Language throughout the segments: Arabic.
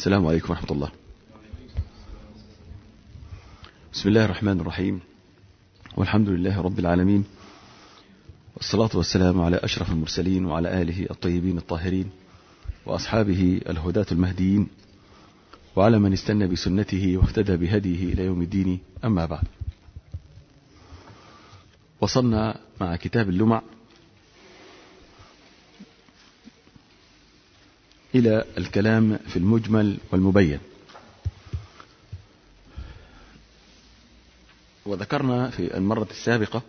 السلام عليكم ورحمة الله. بسم الله الرحمن الرحيم، والحمد لله رب العالمين، والصلاة والسلام على أشرف المرسلين وعلى آله الطيبين الطاهرين وأصحابه الهداة المهديين وعلى من استنى بسنته واهتدى بهديه إلى يوم الدين. أما بعد، وصلنا مع كتاب اللمع إلى الكلام في المجمل والمبين، وذكرنا في المرة السابقة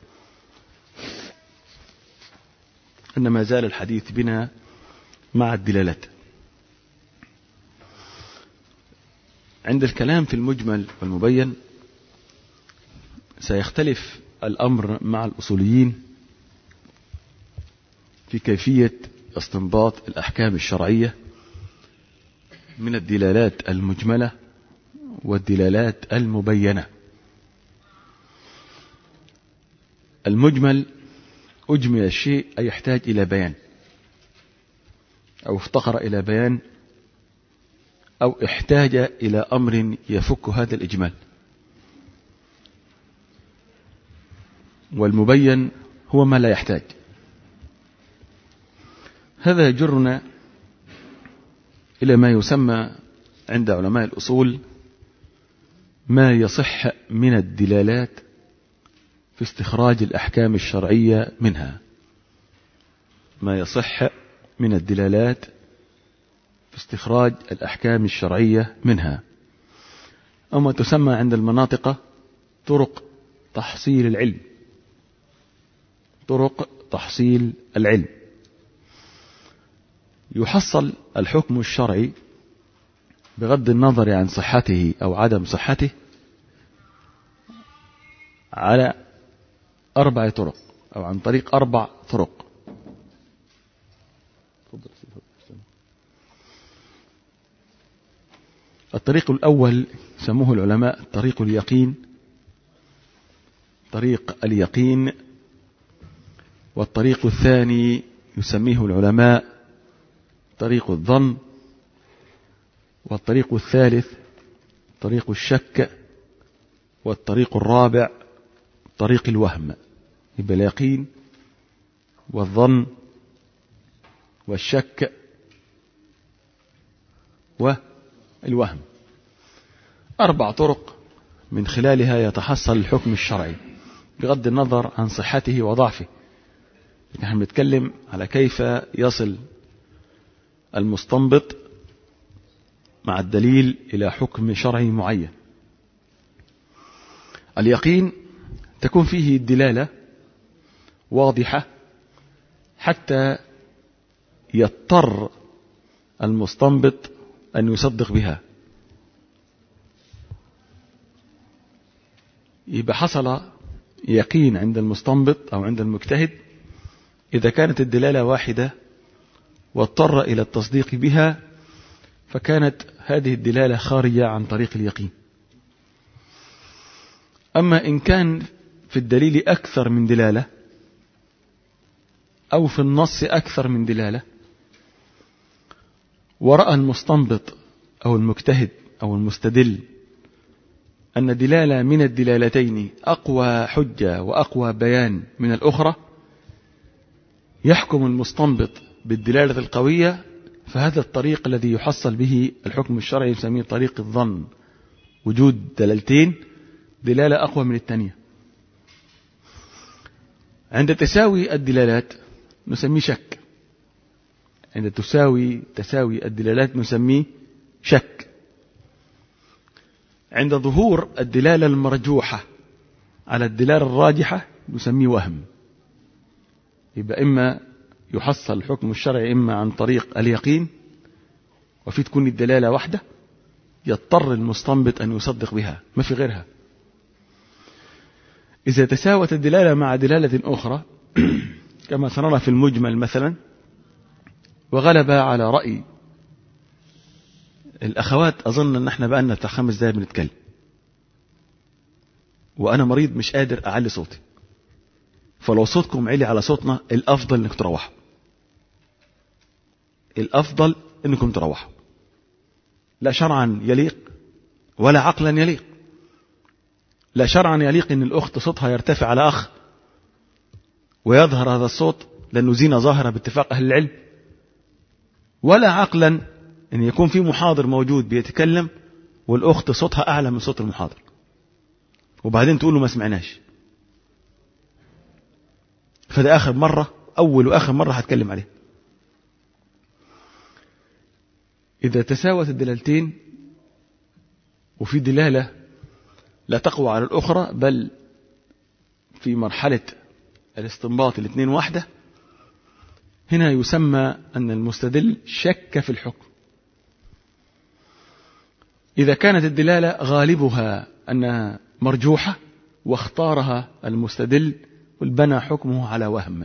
أن ما زال الحديث بنا مع الدلالات. عند الكلام في المجمل والمبين سيختلف الأمر مع الأصوليين في كيفية استنباط الأحكام الشرعية من الدلالات المجملة والدلالات المبينة. المجمل أجمل الشيء أي يحتاج إلى بيان، أو افتقر إلى بيان، أو احتاج إلى أمر يفك هذا الإجمال. والمبين هو ما لا يحتاج. هذا يجرنا إلى ما يسمى عند علماء الأصول ما يصح من الدلالات في استخراج الأحكام الشرعية منها. ما يصح من الدلالات في استخراج الأحكام الشرعية منها، أو ما تسمى عند المناطق طرق تحصيل العلم. طرق تحصيل العلم. يحصل الحكم الشرعي بغض النظر عن صحته أو عدم صحته على 4 طرق، أو عن طريق 4 طرق. الطريق الأول سموه العلماء طريق اليقين. طريق اليقين. والطريق الثاني يسميه العلماء طريق الظن. والطريق الثالث طريق الشك. والطريق الرابع طريق الوهم. يبقى اليقين والظن والشك والوهم، 4 طرق من خلالها يتحصل الحكم الشرعي بغض النظر عن صحته وضعفه. نحن نتكلم على كيف يصل المستنبط مع الدليل إلى حكم شرعي معين. اليقين تكون فيه الدلالة واضحة حتى يضطر المستنبط أن يصدق بها. يبقى حصل يقين عند المستنبط أو عند المجتهد إذا كانت الدلالة واحدة واضطر إلى التصديق بها، فكانت هذه الدلالة خارجة عن طريق اليقين. أما إن كان في الدليل أكثر من دلالة، أو في النص أكثر من دلالة، ورأى المستنبط أو المجتهد أو المستدل أن دلالة من الدلالتين أقوى حجة وأقوى بيان من الأخرى، يحكم المستنبط بالدلالة القوية. فهذا الطريق الذي يحصل به الحكم الشرعي يسميه طريق الظن، وجود دلالتين، دلالة أقوى من الثانية. عند تساوي الدلالات نسميه شك. عند تساوي الدلالات نسميه شك. عند ظهور الدلالة المرجوحة على الدلالة الراجحة نسميه وهم. يبقى إما يحصل الحكم الشرعي إما عن طريق اليقين، وفي تكون الدلالة واحدة يضطر المستنبط أن يصدق بها، ما في غيرها. إذا تساوت الدلالة مع دلالة أخرى كما سنرى في المجمل مثلا، وغلب على رأي الأخوات، أظن أن احنا بقالنا بتاع 5 دقايق بنتكلم، وأنا مريض مش قادر أعلي صوتي، فلو صوتكم عالي على صوتنا الأفضل أنكم تروحوا. الأفضل أنكم تروحوا. لا شرعا يليق ولا عقلا يليق. لا شرعا يليق أن الأخت صوتها يرتفع على أخ ويظهر هذا الصوت لأنه زينة ظاهرة باتفاق أهل العلم، ولا عقلا أن يكون في محاضر موجود بيتكلم والأخت صوتها أعلى من صوت المحاضر وبعدين تقول له ما سمعناش. فده آخر مرة، أول وآخر مرة هتكلم عليه. إذا تساوت الدلالتين وفي دلالة لا تقوى على الأخرى بل في مرحلة الاستنباط الاثنين واحدة، هنا يسمى أن المستدل شك في الحكم. إذا كانت الدلالة غالبها أنها مرجوحة واختارها المستدل والبنى حكمه على وهم،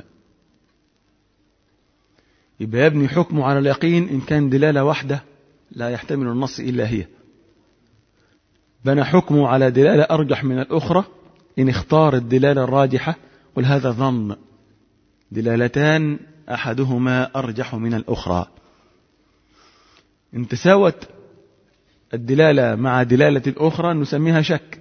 يبقى يبني حكمه على اليقين إن كان دلالة واحدة لا يحتمل النص إلا هي. بنى حكمه على دلالة أرجح من الأخرى إن اختار الدلالة الراجحة، ولهذا ظن دلالتان أحدهما أرجح من الأخرى. إن تساوت الدلالة مع دلالة الأخرى نسميها شك.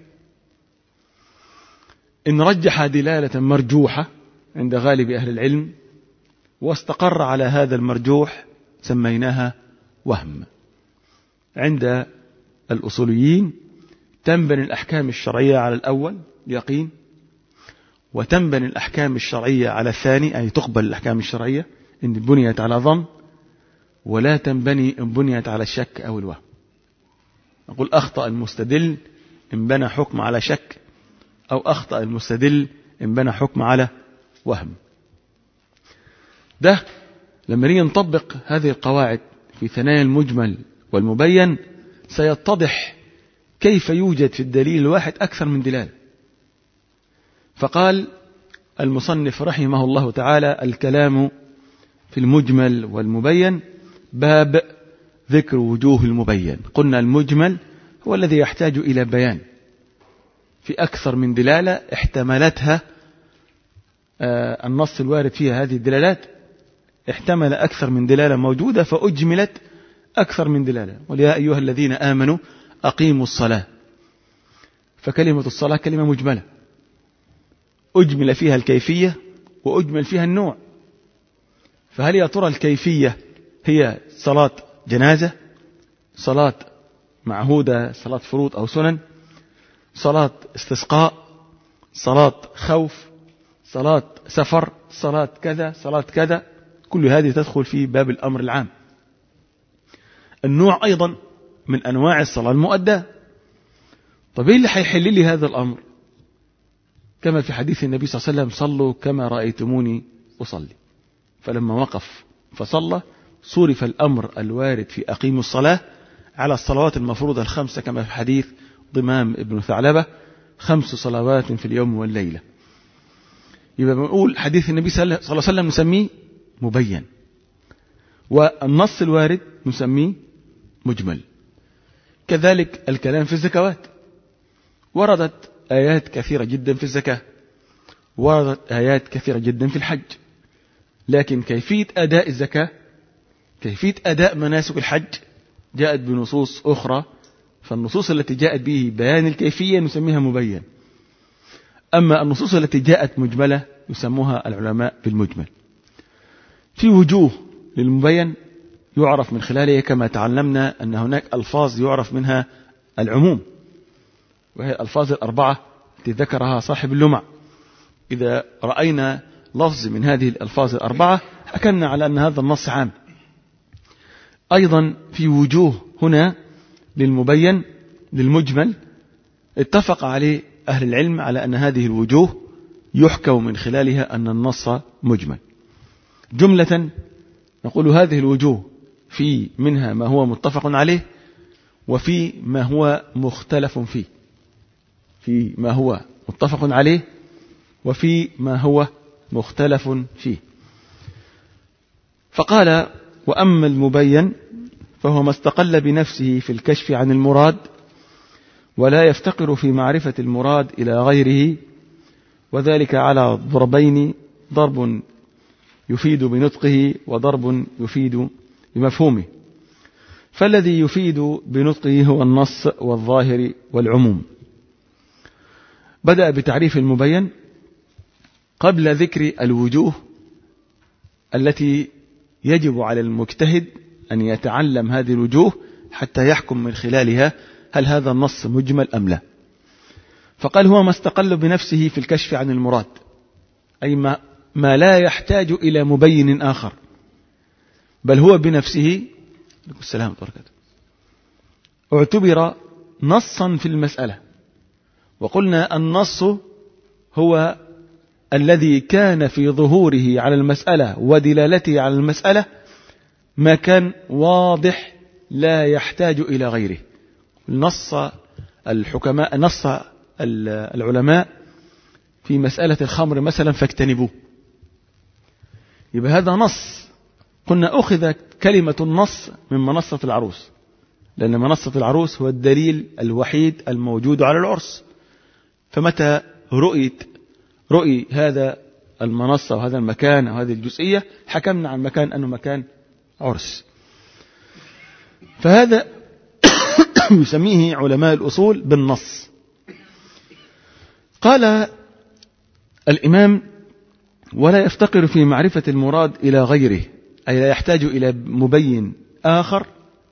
إن رجح دلالة مرجوحة عند غالب أهل العلم واستقر على هذا المرجوح سميناها وهم. عند الأصوليين تنبني الأحكام الشرعية على الأول يقين، وتنبني الأحكام الشرعية على الثاني أي تقبل الأحكام الشرعية إن بنيت على ظن، ولا تنبني إن بنيت على الشك أو الوهم. نقول أخطأ المستدل إن بنى حكم على شك، أو أخطأ المستدل إن بنى حكم على وهم. ده لما نيجي نطبق هذه القواعد في ثنايا المجمل والمبين سيتضح كيف يوجد في الدليل الواحد أكثر من دلالة. فقال المصنف رحمه الله تعالى: الكلام في المجمل والمبين باب ذكر وجوه المبين. قلنا المجمل هو الذي يحتاج إلى بيان في أكثر من دلالة احتملتها النص الوارد فيها هذه الدلالات، احتمل أكثر من دلالة موجودة فأجملت أكثر من دلالة. ويا أيها الذين آمنوا أقيموا الصلاة، فكلمة الصلاة كلمة مجملة أجمل فيها الكيفية وأجمل فيها النوع. فهل يا ترى الكيفية هي صلاة جنازة، صلاة معهودة، صلاة فروض أو سنن، صلاة استسقاء، صلاة خوف، صلاة سفر، صلاة كذا، صلاة كذا؟ كل هذه تدخل في باب الأمر العام. النوع أيضا من أنواع الصلاة المؤداة. طب إيه اللي هيحل لي هذا الأمر؟ كما في حديث النبي صلى الله عليه وسلم: صلوا كما رأيتموني أصلي. فلما وقف فصلى صرف الأمر الوارد في أقيموا الصلاة على الصلوات المفروضة الخمسة، كما في حديث ضمام ابن ثعلبة: 5 صلوات في اليوم والليلة. يبقى بنقول حديث النبي صلى الله عليه وسلم نسميه مبين، والنص الوارد نسميه مجمل. كذلك الكلام في الزكوات، وردت آيات كثيرة جدا في الزكاة، وردت آيات كثيرة جدا في الحج، لكن كيفية أداء الزكاة، كيفية أداء مناسك الحج جاءت بنصوص أخرى، فالنصوص التي جاءت به بيان الكيفية نسميها مبين. أما النصوص التي جاءت مجملة يسموها العلماء بالمجمل. في وجوه للمبين يعرف من خلاله كما تعلمنا أن هناك ألفاظ يعرف منها العموم، وهي الألفاظ الأربعة التي ذكرها صاحب اللمع. إذا رأينا لفظ من هذه الألفاظ الأربعة حكمنا على أن هذا النص عام. أيضا في وجوه هنا للمبين للمجمل اتفق عليه أهل العلم على أن هذه الوجوه يحكم من خلالها أن النص مجمل. جملة نقول هذه الوجوه في منها ما هو متفق عليه، وفي ما هو مختلف فيه. في ما هو متفق عليه وفي ما هو مختلف فيه. فقال: وأما المبين فهو ما استقل بنفسه في الكشف عن المراد، ولا يفتقر في معرفة المراد إلى غيره، وذلك على ضربين: ضرب يفيد بنطقه وضرب يفيد بمفهومه. فالذي يفيد بنطقه هو النص والظاهر والعموم. بدأ بتعريف المبين قبل ذكر الوجوه التي يجب على المجتهد أن يتعلم هذه الوجوه حتى يحكم من خلالها هل هذا النص مجمل أم لا. فقال هو ما استقل بنفسه في الكشف عن المراد، أي ما لا يحتاج إلى مبين آخر، بل هو بنفسه السلام عليكم اعتبر نصا في المسألة. وقلنا النص هو الذي كان في ظهوره على المسألة ودلالته على المسألة ما كان واضح لا يحتاج إلى غيره. نص الحكماء، نص العلماء في مسألة الخمر مثلا فاجتنبوه، يبقى هذا نص. قلنا أخذ كلمة النص من منصة العروس، لأن منصة العروس هو الدليل الوحيد الموجود على العرس، فمتى رؤي هذا المنصة وهذا المكان أو هذه الجزئية حكمنا عن مكان أنه مكان عرس. فهذا يسميه علماء الأصول بالنص. قال الإمام ولا يفتقر في معرفة المراد إلى غيره، أي لا يحتاج إلى مبين آخر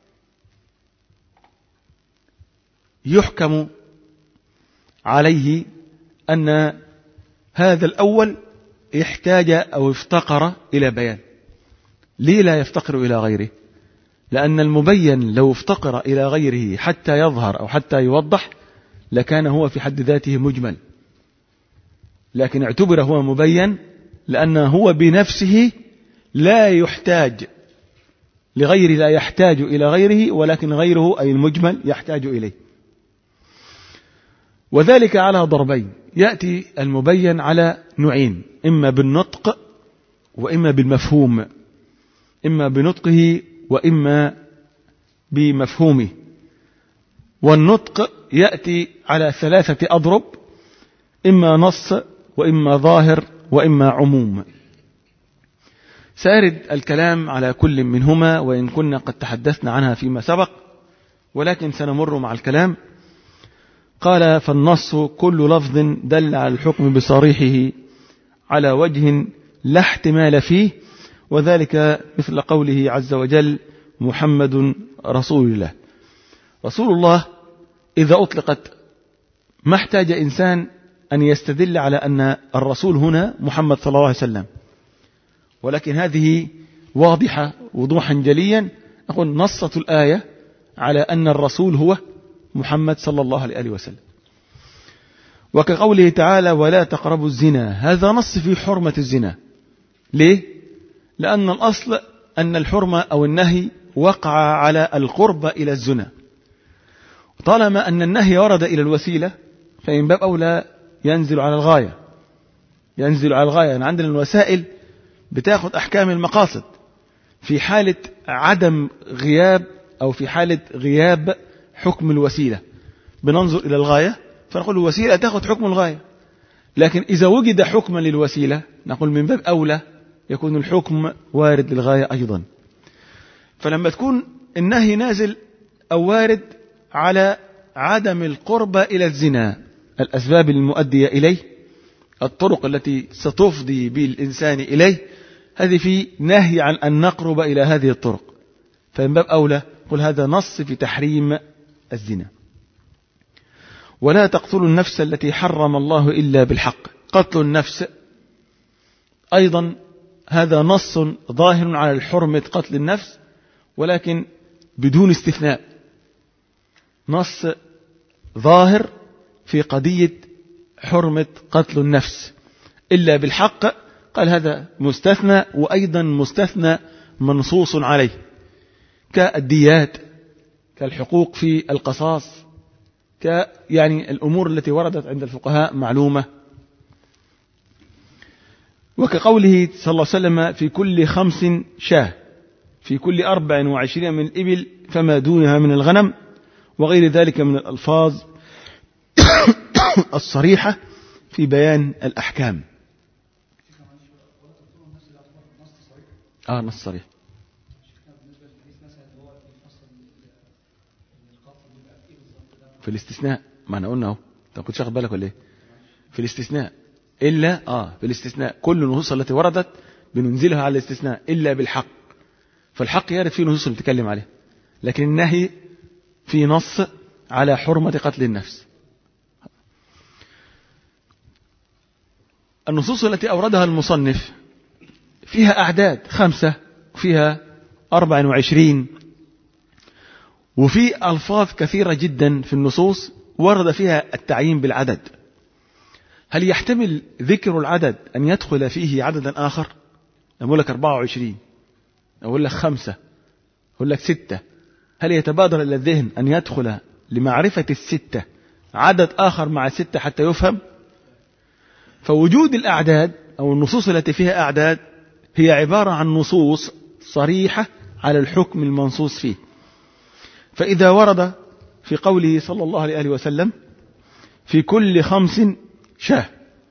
يحكم عليه أن هذا الأول احتاج أو افتقر إلى بيان. ليه لا يفتقر إلى غيره؟ لأن المبين لو افتقر إلى غيره حتى يظهر أو حتى يوضح لكان هو في حد ذاته مجمل، لكن اعتبر هو مبين لأنه هو بنفسه لا يحتاج لغيره، لا يحتاج إلى غيره، ولكن غيره أي المجمل يحتاج إليه. وذلك على ضربين، يأتي المبين على نوعين، إما بالنطق وإما بالمفهوم، إما بنطقه وإما بمفهومه. والنطق يأتي على 3 أضرب، إما نص وإما ظاهر وإما عموم. سأرد الكلام على كل منهما وإن كنا قد تحدثنا عنها فيما سبق، ولكن سنمر مع الكلام. قال فالنص كل لفظ دل على الحكم بصريحه على وجه لا احتمال فيه، وذلك مثل قوله عز وجل محمد رسول الله. رسول الله إذا أطلقت ما احتاج إنسان أن يستدل على أن الرسول هنا محمد صلى الله عليه وسلم، ولكن هذه واضحة وضوحا جليا. أقول نصت الآية على أن الرسول هو محمد صلى الله عليه وسلم. وكقوله تعالى ولا تقربوا الزنا، هذا نص في حرمة الزنا. ليه؟ لأن الأصل أن الحرمة أو النهي وقع على القرب إلى الزنا، طالما أن النهي ورد إلى الوسيلة فإن باب أولى ينزل على الغاية. يعني عندنا الوسائل بتاخذ أحكام المقاصد. في حالة عدم غياب أو في حالة غياب حكم الوسيلة بننظر إلى الغاية فنقول الوسيلة تأخذ حكم الغاية، لكن إذا وجد حكما للوسيلة نقول من باب أولى يكون الحكم وارد للغاية أيضا. فلما تكون النهي نازل أو وارد على عدم القرب إلى الزنا، الأسباب المؤدية إليه، الطرق التي ستفضي بالإنسان إليه، هذه في نهي عن أن نقرب إلى هذه الطرق، فمن باب أولى قل هذا نص في تحريم الزنا. ولا تقتلوا النفس التي حرم الله إلا بالحق، قتل النفس أيضا هذا نص ظاهر على الحرمة قتل النفس، ولكن بدون استثناء، نص ظاهر في قضية حرمة قتل النفس إلا بالحق. قال هذا مستثنى، وأيضا مستثنى منصوص عليه كالديات، كالحقوق في القصاص، يعني الأمور التي وردت عند الفقهاء معلومة. وكقوله صلى الله عليه وسلم في كل 5 شاة، في كل 24 من الإبل فما دونها من الغنم، وغير ذلك من الألفاظ الصريحة في بيان الأحكام. نص صريح. الاستثناء، ما احنا قلنا اهو، انت ما كنتش واخد بالك ولا ايه؟ في الاستثناء إلا في الاستثناء كل النصوص التي وردت بننزلها على الاستثناء إلا بالحق، فالحق يرد فيه نصوص اللي بتتكلم عليه، لكن النهي في نص على حرمة قتل النفس. النصوص التي أوردها المصنف فيها أعداد 5 وفيها 24، وفي ألفاظ كثيرة جدا في النصوص ورد فيها التعيين بالعدد. هل يحتمل ذكر العدد أن يدخل فيه عددا آخر؟ أقول لك 24، أقول لك 5، أقول لك 6، هل يتبادر إلى الذهن أن يدخل لمعرفة 6 عدد آخر مع 6 حتى يفهم؟ فوجود الأعداد أو النصوص التي فيها أعداد هي عبارة عن نصوص صريحة على الحكم المنصوص فيه. فإذا ورد في قوله صلى الله عليه وسلم في كل 5 شاه،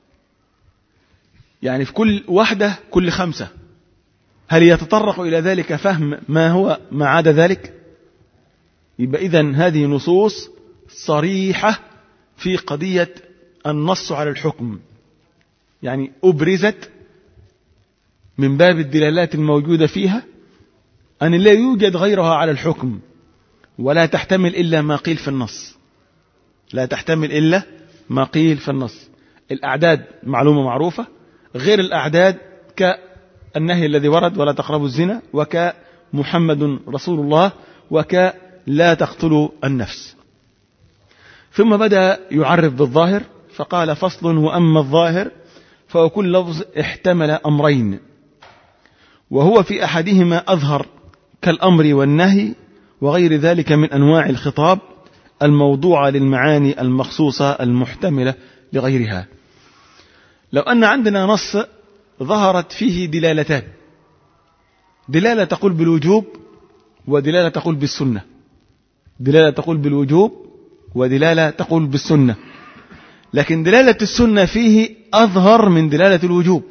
يعني في كل واحدة كل 5، هل يتطرق إلى ذلك فهم ما هو ما عدا ذلك؟ يبقى إذن هذه نصوص صريحة في قضية النص على الحكم، يعني أبرزت من باب الدلالات الموجودة فيها أن لا يوجد غيرها على الحكم، ولا تحتمل إلا ما قيل في النص، لا تحتمل إلا ما قيل في النص. الأعداد معلومة معروفة، غير الأعداد كالنهي الذي ورد ولا تقربوا الزنا، وكمحمد رسول الله، وكلا تقتلوا النفس. ثم بدأ يعرف بالظاهر فقال فصل: وأما الظاهر فهو كل لفظ احتمل أمرين، وهو في أحدهما أظهر كالأمر والنهي وغير ذلك من أنواع الخطاب الموضوعة للمعاني المخصوصة المحتملة لغيرها. لو أن عندنا نص ظهرت فيه دلالتان، دلالة تقول بالوجوب ودلالة تقول بالسنة، دلالة تقول بالوجوب ودلالة تقول بالسنة، لكن دلالة السنة فيه أظهر من دلالة الوجوب.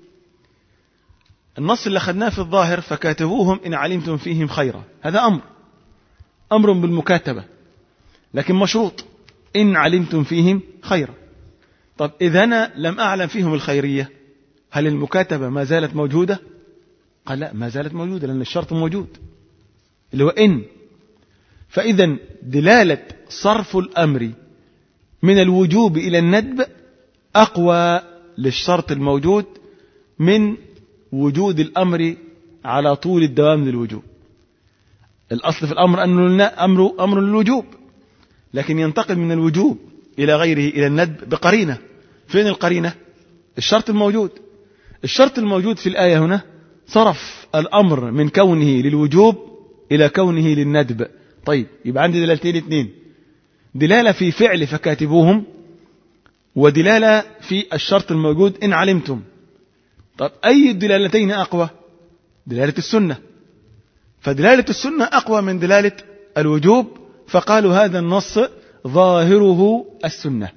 النص اللي أخذناه في الظاهر فكاتبوهم إن علمتم فيهم خيرا، هذا أمر بالمكاتبة، لكن مشروط إن علمتم فيهم خيرا. طب إذا أنا لم أعلم فيهم الخيرية، هل المكاتبة ما زالت موجودة؟ قال لا، ما زالت موجودة، لأن الشرط موجود اللي هو إن. فإذا دلالة صرف الأمر من الوجوب إلى الندب أقوى للشرط الموجود من وجود الأمر على طول الدوام للوجوب. الأصل في الأمر أنه أمر للوجوب، لكن ينتقل من الوجوب إلى غيره إلى الندب بقرينة. فين القرينة؟ الشرط الموجود. الشرط الموجود في الآية هنا صرف الأمر من كونه للوجوب إلى كونه للندب. طيب، يبقى عندي دلالتين 2، دلالة في فعل فكاتبوهم، ودلالة في الشرط الموجود إن علمتم. طب أي الدلالتين أقوى؟ دلالة السنة، فدلالة السنة أقوى من دلالة الوجوب، فقالوا هذا النص ظاهره السنة،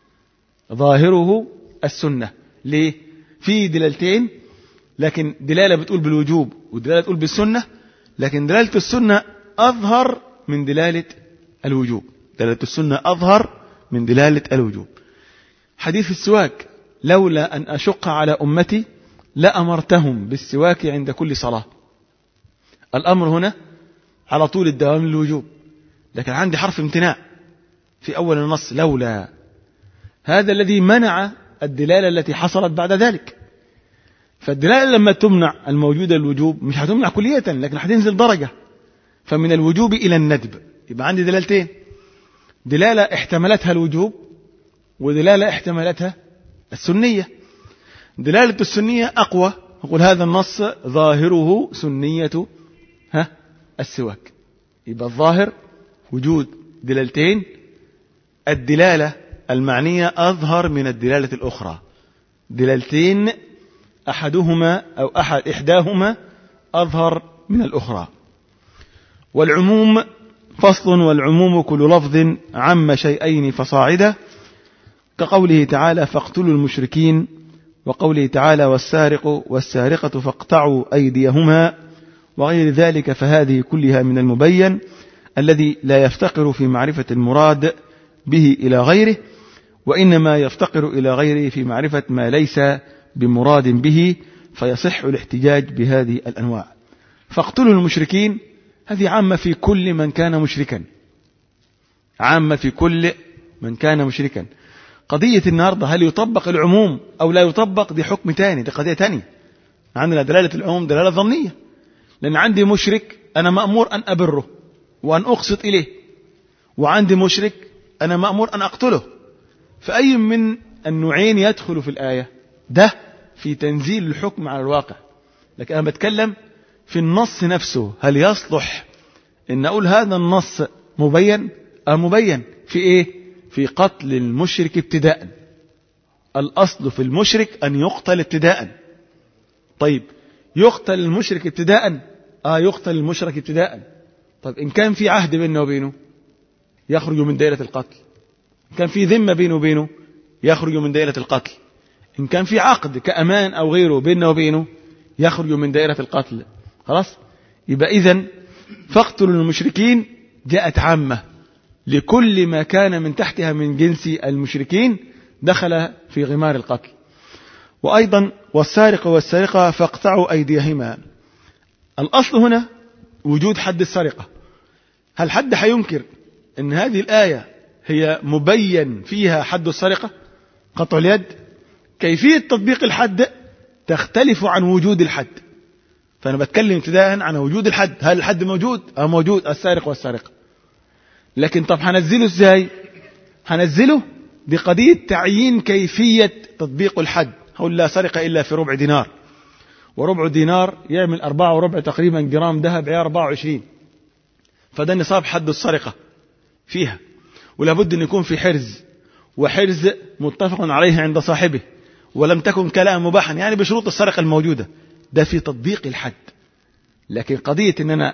ظاهره السنة. ليه؟ في دلالتين، لكن دلالة بتقول بالوجوب ودلالة تقول بالسنة، لكن دلالة السنة أظهر من دلالة الوجوب، دلالة السنة أظهر من دلالة الوجوب. حديث السواك: لولا أن أشق على أمتي لأمرتهم بالسواك عند كل صلاة. الأمر هنا على طول الدوام للوجوب، لكن عندي حرف امتناع في أول النص، لولا، هذا الذي منع الدلالة التي حصلت بعد ذلك. فالدلالة لما تمنع الموجودة الوجوب مش هتمنع كلية، لكن هتنزل درجة، فمن الوجوب إلى الندب. يبقى عندي دلالتين، دلالة احتملتها الوجوب ودلالة احتملتها السنية. دلالة السنية أقوى، أقول هذا النص ظاهره سنية السواك. يبقى الظاهر وجود دلالتين، الدلالة المعنية أظهر من الدلالة الأخرى، دلالتين أحدهما أو إحداهما أظهر من الأخرى. والعموم فصل: والعموم كل لفظ عم شيئين فصاعدا، كقوله تعالى فاقتلوا المشركين، وقوله تعالى والسارق والسارقة فاقطعوا أيديهما، وغير ذلك. فهذه كلها من المبين الذي لا يفتقر في معرفة المراد به إلى غيره، وإنما يفتقر إلى غيره في معرفة ما ليس بمراد به، فيصح الاحتجاج بهذه الأنواع. فاقتلوا المشركين هذه عامة في كل من كان مشركا، عامة في كل من كان مشركا. قضية النهاردة هل يطبق العموم أو لا يطبق دي حكم تاني، دي قضية تانية. عندنا دلالة العموم دلالة ظنية، لأن عندي مشرك أنا مأمور أن أبره وأن أقسط إليه، وعندي مشرك أنا مأمور أن أقتله. فأي من النوعين يدخل في الآية؟ ده في تنزيل الحكم على الواقع. لكن أنا بتكلم في النص نفسه، هل يصلح إن أقول هذا النص مبين أو مبين في إيه؟ في قتل المشرك ابتداء. الأصل في المشرك أن يقتل ابتداء. طيب يقتل المشرك ابتداء؟ يقتل المشرك ابتداء. طيب إن كان في عهد بينه وبينه يخرج من دائرة القتل، إن كان في ذمة بينه وبينه يخرج من دائرة القتل، إن كان في عقد كأمان أو غيره بينه وبينه يخرج من دائرة القتل. خلاص؟ يبقى إذن فاقتلوا المشركين جاءت عامة لكل ما كان من تحتها من جنس المشركين، دخل في غمار القتل. وأيضا والسارق والسارقة فاقطعوا أيديهما. الأصل هنا وجود حد السرقة. هل حد حينكر أن هذه الآية هي مبين فيها حد السرقة قطع اليد؟ كيفية تطبيق الحد تختلف عن وجود الحد. فأنا بتكلم ابتداء عن وجود الحد. هل الحد موجود؟ موجود، السارق والسارقة. لكن طب هنزله ازاي؟ هنزله بقضية تعيين كيفية تطبيق الحد. هقول لا سرقة إلا في ربع دينار، وربع دينار يعمل 4.25 تقريبا جرام ذهب عيار 24، فده نصاب حد السرقة فيها. ولابد أن يكون في حرز، وحرز متفق عليه عند صاحبه، ولم تكن كلام مباحا، يعني بشروط السرقة الموجودة. ده في تطبيق الحد. لكن قضية أن أنا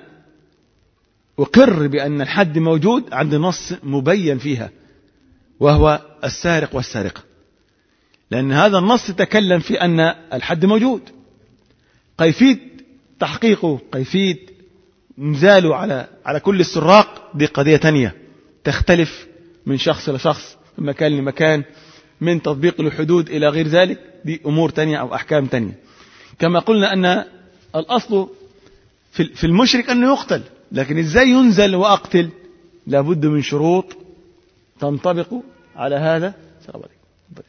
أقر بأن الحد موجود عند نص مبين فيها، وهو السارق والسارقة، لأن هذا النص تكلم في أن الحد موجود. كيفية تحقيقه، كيفية نزاله على كل السراق دي قضية تانية تختلف من شخص لشخص، من مكان لمكان، من تطبيق الحدود إلى غير ذلك، دي أمور تانية أو أحكام تانية. كما قلنا أن الأصل في المشرك أنه يقتل، لكن إزاي ينزل وأقتل؟ لابد من شروط تنطبق على هذا. السلام عليكم.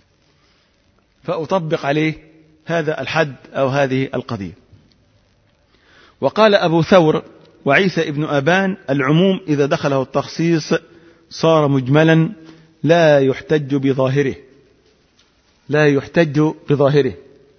فأطبق عليه هذا الحد أو هذه القضية. وقال أبو ثور وعيسى ابن أبان: العموم إذا دخله التخصيص صار مجملا لا يحتج بظاهره، لا يحتج بظاهره.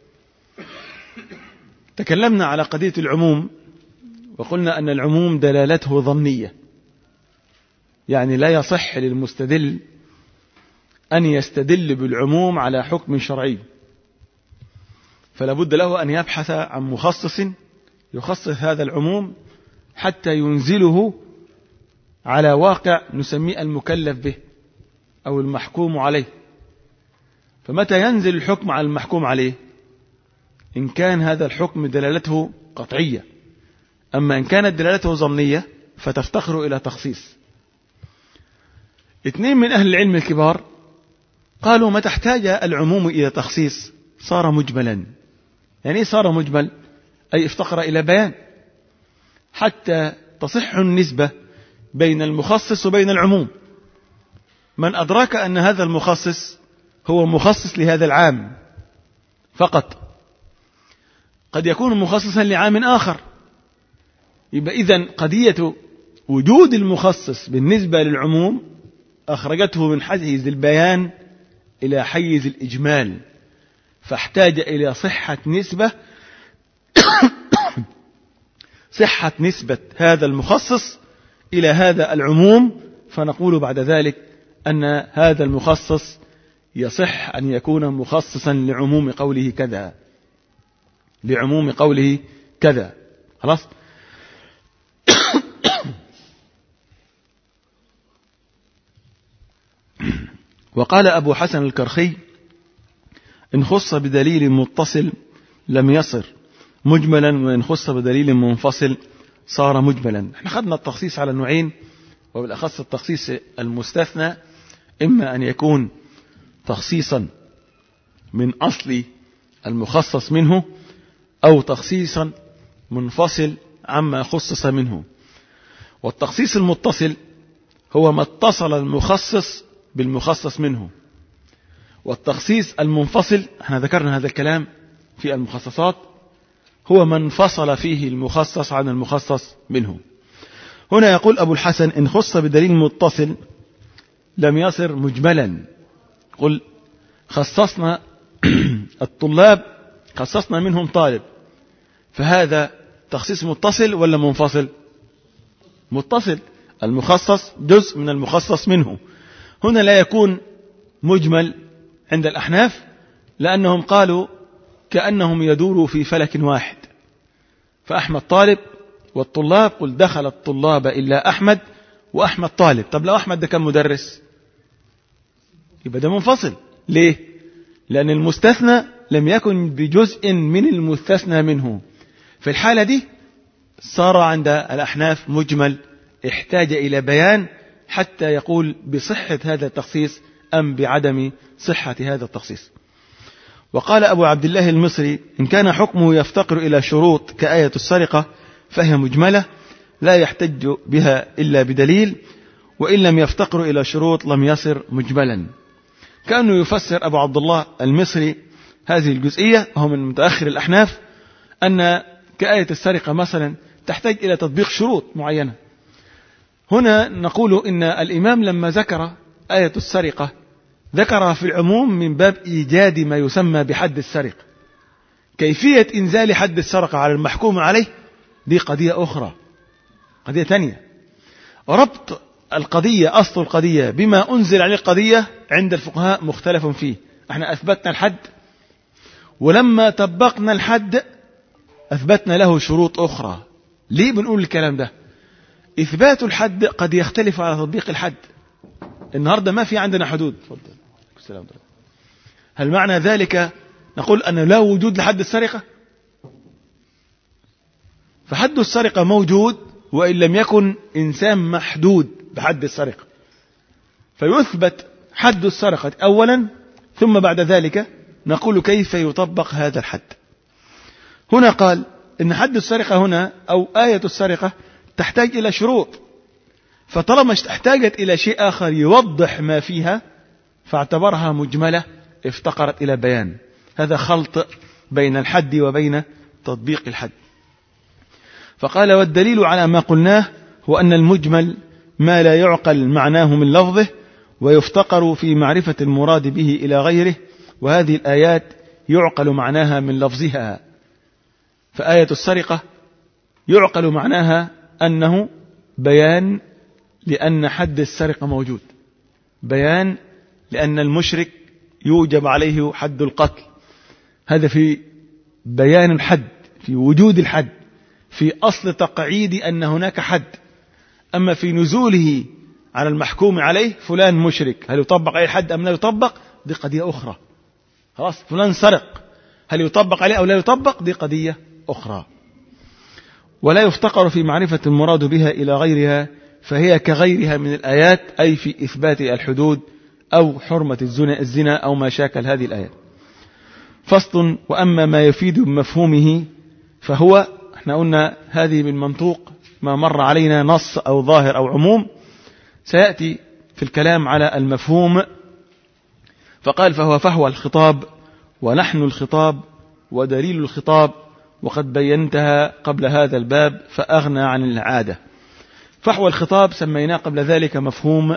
تكلمنا على قضية العموم وقلنا أن العموم دلالته ظنية، يعني لا يصح للمستدل أن يستدل بالعموم على حكم شرعي، فلا بد له أن يبحث عن مخصص يخصص هذا العموم حتى ينزله على واقع نسميه المكلف به أو المحكوم عليه. فمتى ينزل الحكم على المحكوم عليه؟ إن كان هذا الحكم دلالته قطعية. أما إن كانت دلالته ظنية فتفتقر إلى تخصيص. 2 من أهل العلم الكبار قالوا: متى احتاج العموم إلى تخصيص صار مجملا. يعني صار مجمل أي افتقر إلى بيان حتى تصح النسبة بين المخصص وبين العموم. من أدرك أن هذا المخصص هو مخصص لهذا العام فقط، قد يكون مخصصا لعام آخر. يبقى إذن قضية وجود المخصص بالنسبة للعموم أخرجته من حيز البيان إلى حيز الإجمال، فاحتاج إلى صحة نسبة هذا المخصص إلى هذا العموم، فنقول بعد ذلك أن هذا المخصص يصح أن يكون مخصصا لعموم قوله كذا، لعموم قوله كذا. خلاص. وقال أبو حسن الكرخي: إن خص بدليل متصل لم يصر مجملا، وإن خص بدليل منفصل صار مجملا. احنا خدنا التخصيص على نوعين، وبالأخص التخصيص المستثنى إما أن يكون تخصيصا من أصل المخصص منه، أو تخصيصا منفصل عما خصص منه. والتخصيص المتصل هو ما اتصل المخصص بالمخصص منه، والتخصيص المنفصل احنا ذكرنا هذا الكلام في المخصصات هو ما انفصل فيه المخصص عن المخصص منه. هنا يقول أبو الحسن: إن خص بدليل متصل لم يصر مجملا. قل خصصنا الطلاب، خصصنا منهم طالب، فهذا تخصيص متصل ولا منفصل؟ متصل، المخصص جزء من المخصص منه. هنا لا يكون مجمل عند الأحناف، لأنهم قالوا كأنهم يدوروا في فلك واحد، فأحمد طالب والطلاب، قل دخل الطلاب إلا أحمد وأحمد طالب. طب لو أحمد ده كان مدرس يبقى ده منفصل. ليه؟ لأن المستثنى لم يكن بجزء من المستثنى منه. في الحالة دي صار عند الأحناف مجمل، احتاج إلى بيان حتى يقول بصحة هذا التخصيص أم بعدم صحة هذا التخصيص. وقال أبو عبد الله المصري: إن كان حكمه يفتقر إلى شروط كآية السرقة فهي مجملة لا يحتج بها إلا بدليل، وإن لم يفتقر إلى شروط لم يصر مجملا. كأنه يفسر أبو عبد الله المصري هذه الجزئية، وهو من متأخر الأحناف، أن كآية السرقة مثلا تحتاج إلى تطبيق شروط معينة. هنا نقول إن الإمام لما ذكر آية السرقة ذكرها في العموم من باب إيجاد ما يسمى بحد السرقة. كيفية إنزال حد السرقة على المحكوم عليه دي قضية أخرى، قضية تانية. ربط القضية، أصل القضية بما أنزل عليه القضية عند الفقهاء مختلف فيه. احنا أثبتنا الحد، ولما طبقنا الحد أثبتنا له شروط أخرى. ليه بنقول الكلام ده؟ إثبات الحد قد يختلف على تطبيق الحد. النهاردة ما في عندنا حدود. هل معنى ذلك نقول أن لا وجود لحد السرقة؟ فحد السرقة موجود وإن لم يكن إنسان محدود بحد السرقة، فيثبت حد السرقة أولا، ثم بعد ذلك نقول كيف يطبق هذا الحد. هنا قال إن حد السرقة هنا أو آية السرقة تحتاج إلى شروط، فطالما احتاجت إلى شيء آخر يوضح ما فيها فاعتبرها مجملة افتقرت إلى بيان. هذا خلط بين الحد وبين تطبيق الحد. فقال: والدليل على ما قلناه هو أن المجمل ما لا يعقل معناه من لفظه ويفتقر في معرفة المراد به إلى غيره، وهذه الآيات يعقل معناها من لفظها. فآية السرقة يعقل معناها أنه بيان لأن حد السرقة موجود، بيان لأن المشرك يوجب عليه حد القتل. هذا في بيان الحد، في وجود الحد، في أصل تقعيد أن هناك حد. أما في نزوله على المحكوم عليه فلان مشرك، هل يطبق عليه الحد أم لا يطبق؟ دي قضية أخرى. خلاص، فلان سرق، هل يطبق عليه أو لا يطبق؟ دي قضية أخرى. ولا يفتقر في معرفة المراد بها إلى غيرها، فهي كغيرها من الآيات، أي في إثبات الحدود أو حرمة الزنا أو ما شاكل هذه الآيات. فصل: وأما ما يفيد بمفهومه فهو، احنا قلنا هذه من منطوق ما مر علينا نص أو ظاهر أو عموم، سيأتي في الكلام على المفهوم. فقال: فهو الخطاب ونحن الخطاب ودليل الخطاب، وقد بينتها قبل هذا الباب فأغنى عن العادة. فحوى الخطاب سميناه قبل ذلك مفهوم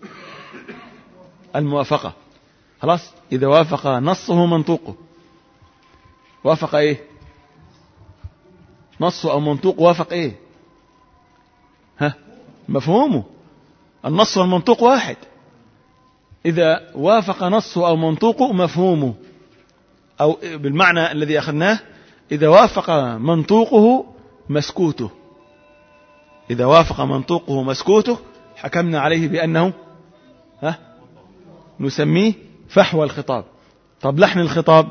الموافقة. خلاص، إذا وافق نصه منطوقه. وافق إيه؟ نصه أو منطوق وافق إيه؟ مفهومه. النص والمنطوق واحد. إذا وافق نصه أو منطوقه مفهومه، أو بالمعنى الذي أخذناه إذا وافق منطوقه مسكوته. إذا وافق منطوقه مسكوته حكمنا عليه بأنه نسميه فحوى الخطاب. طب لحن الخطاب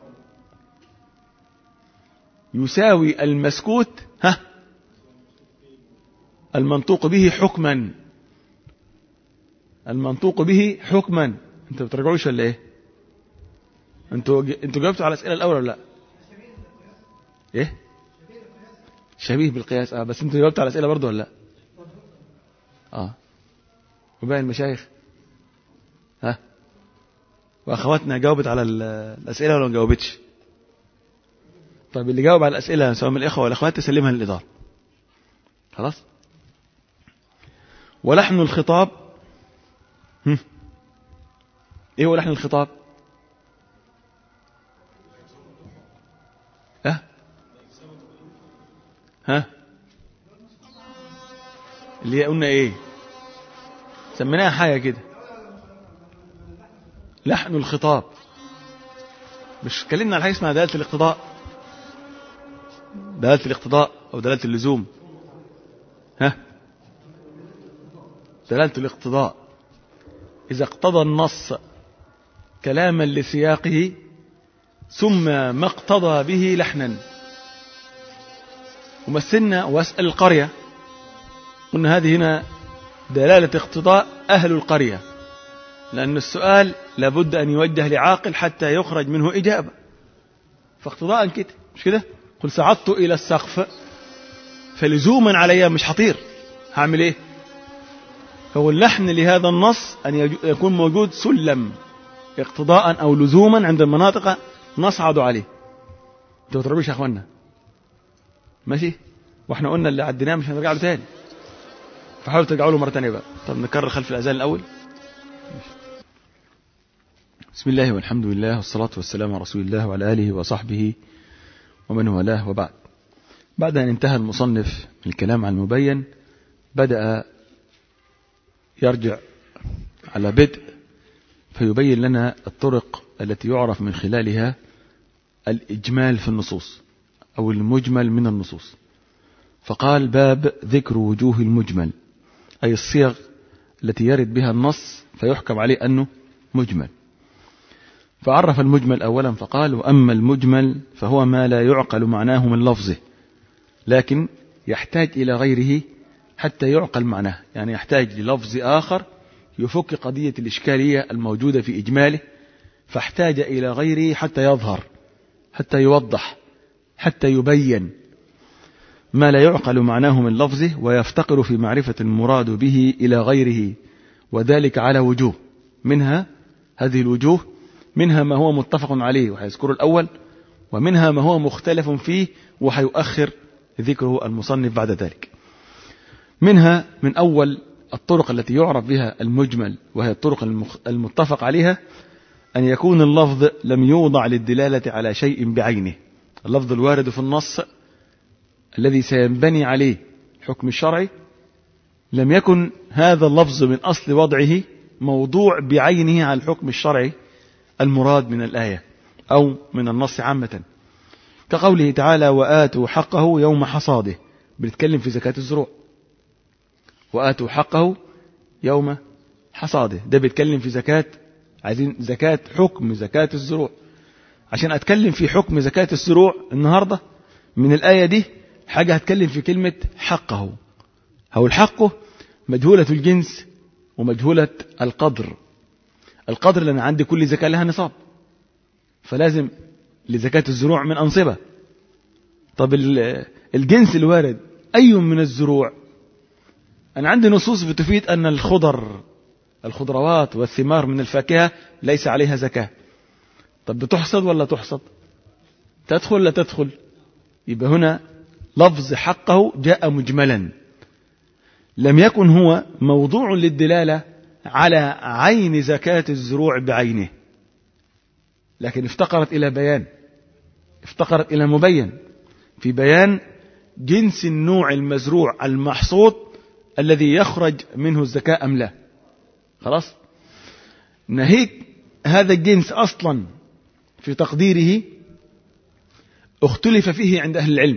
يساوي المسكوت المنطوق به حكما. المنطوق به حكما. انتوا بترجعوش ولا ايه؟ انتوا جاوبتوا على الاسئله الاول ولا لا؟ ايه شبيه بالقياس؟ بس انتوا جاوبتوا على الاسئله برضه ولا لا؟ وباقي المشايخ واخواتنا جاوبت على الاسئله ولا ما جاوبتش؟ طيب اللي جاوب على الاسئله سواء من الاخوه والاخوات تسلمها للاداره. خلاص. ولحن الخطاب ايه هو لحن الخطاب؟ اللي هي قلنا ايه؟ سميناها حاجه كده، لحن الخطاب. مش اتكلمنا على حاجه اسمها دلاله الاقتضاء؟ دلاله الاقتضاء او دلاله اللزوم. دلاله الاقتضاء اذا اقتضى النص كلاما لسياقه ثم ما اقتضى به لحنا. ومثلنا واسأل القرية، قلنا هذه هنا دلالة اقتضاء أهل القرية، لأن السؤال لابد أن يوجه لعاقل حتى يخرج منه إجابة، فاقتضاء كده مش كده؟ قل صعدت إلى السقف، فلزوما علي مش حطير، هعمل إيه؟ هو اللحن لهذا النص أن يكون موجود سلم اقتضاء أو لزوما عند المناطق نصعد عليه. انتوا تضربوش يا أخوانا ماشي؟ واحنا قلنا اللي عديناه مش هنرجع له تاني، فحاولوا ترجعوا له مرة تانية بقى. طب نكرر خلف الأذان الأول. بسم الله والحمد لله والصلاة والسلام على رسول الله وعلى آله وصحبه ومن والاه، وبعد. بعد أن انتهى المصنف من الكلام عن المبين، بدأ يرجع على بدء فيبين لنا الطرق التي يعرف من خلالها الإجمال في النصوص أو المجمل من النصوص. فقال: باب ذكر وجوه المجمل، أي الصيغ التي يرد بها النص فيحكم عليه أنه مجمل. فعرف المجمل أولا فقال: وأما المجمل فهو ما لا يعقل معناه من لفظه، لكن يحتاج إلى غيره حتى يعقل معناه، يعني يحتاج للفظ آخر يفك قضية الإشكالية الموجودة في إجماله، فاحتاج إلى غيره حتى يظهر، حتى يوضح، حتى يبين ما لا يعقل معناه من لفظه، ويفتقر في معرفة المراد به إلى غيره، وذلك على وجوه. منها هذه الوجوه، منها ما هو متفق عليه وحيذكر الأول، ومنها ما هو مختلف فيه وحيؤخر ذكره المصنف بعد ذلك. منها من أول الطرق التي يعرف بها المجمل، وهي الطرق المتفق عليها، أن يكون اللفظ لم يوضع للدلالة على شيء بعينه. اللفظ الوارد في النص الذي سينبني عليه حكم الشرعي لم يكن هذا اللفظ من أصل وضعه موضوع بعينه على الحكم الشرعي المراد من الآية أو من النص عامة، كقوله تعالى: وآتوا حقه يوم حصاده. بنتكلم في زكاة الزروع، وآتوا حقه يوم حصاده، ده بيتكلم في زكاة، عايزين زكاة حكم زكاة الزروع. عشان أتكلم في حكم زكاة الزروع النهاردة من الآية دي حاجة هتكلم في كلمة حقه. هو الحق مجهولة الجنس ومجهولة القدر. القدر لأن عندي كل زكاة لها نصاب، فلازم لزكاة الزروع من أنصبة. طب الجنس الوارد أي من الزروع؟ أنا عندي نصوص بتفيد أن الخضروات والثمار من الفاكهة ليس عليها زكاة. طب بتحصد ولا تحصد؟ تدخل ولا تدخل؟ يبقى هنا لفظ حقه جاء مجملا، لم يكن هو موضوع للدلالة على عين زكاة الزروع بعينه، لكن افتقرت إلى بيان، افتقرت إلى مبين في بيان جنس النوع المزروع المحصود الذي يخرج منه الزكاة أم لا. خلاص، ناهيك هذا الجنس أصلا في تقديره اختلف فيه عند أهل العلم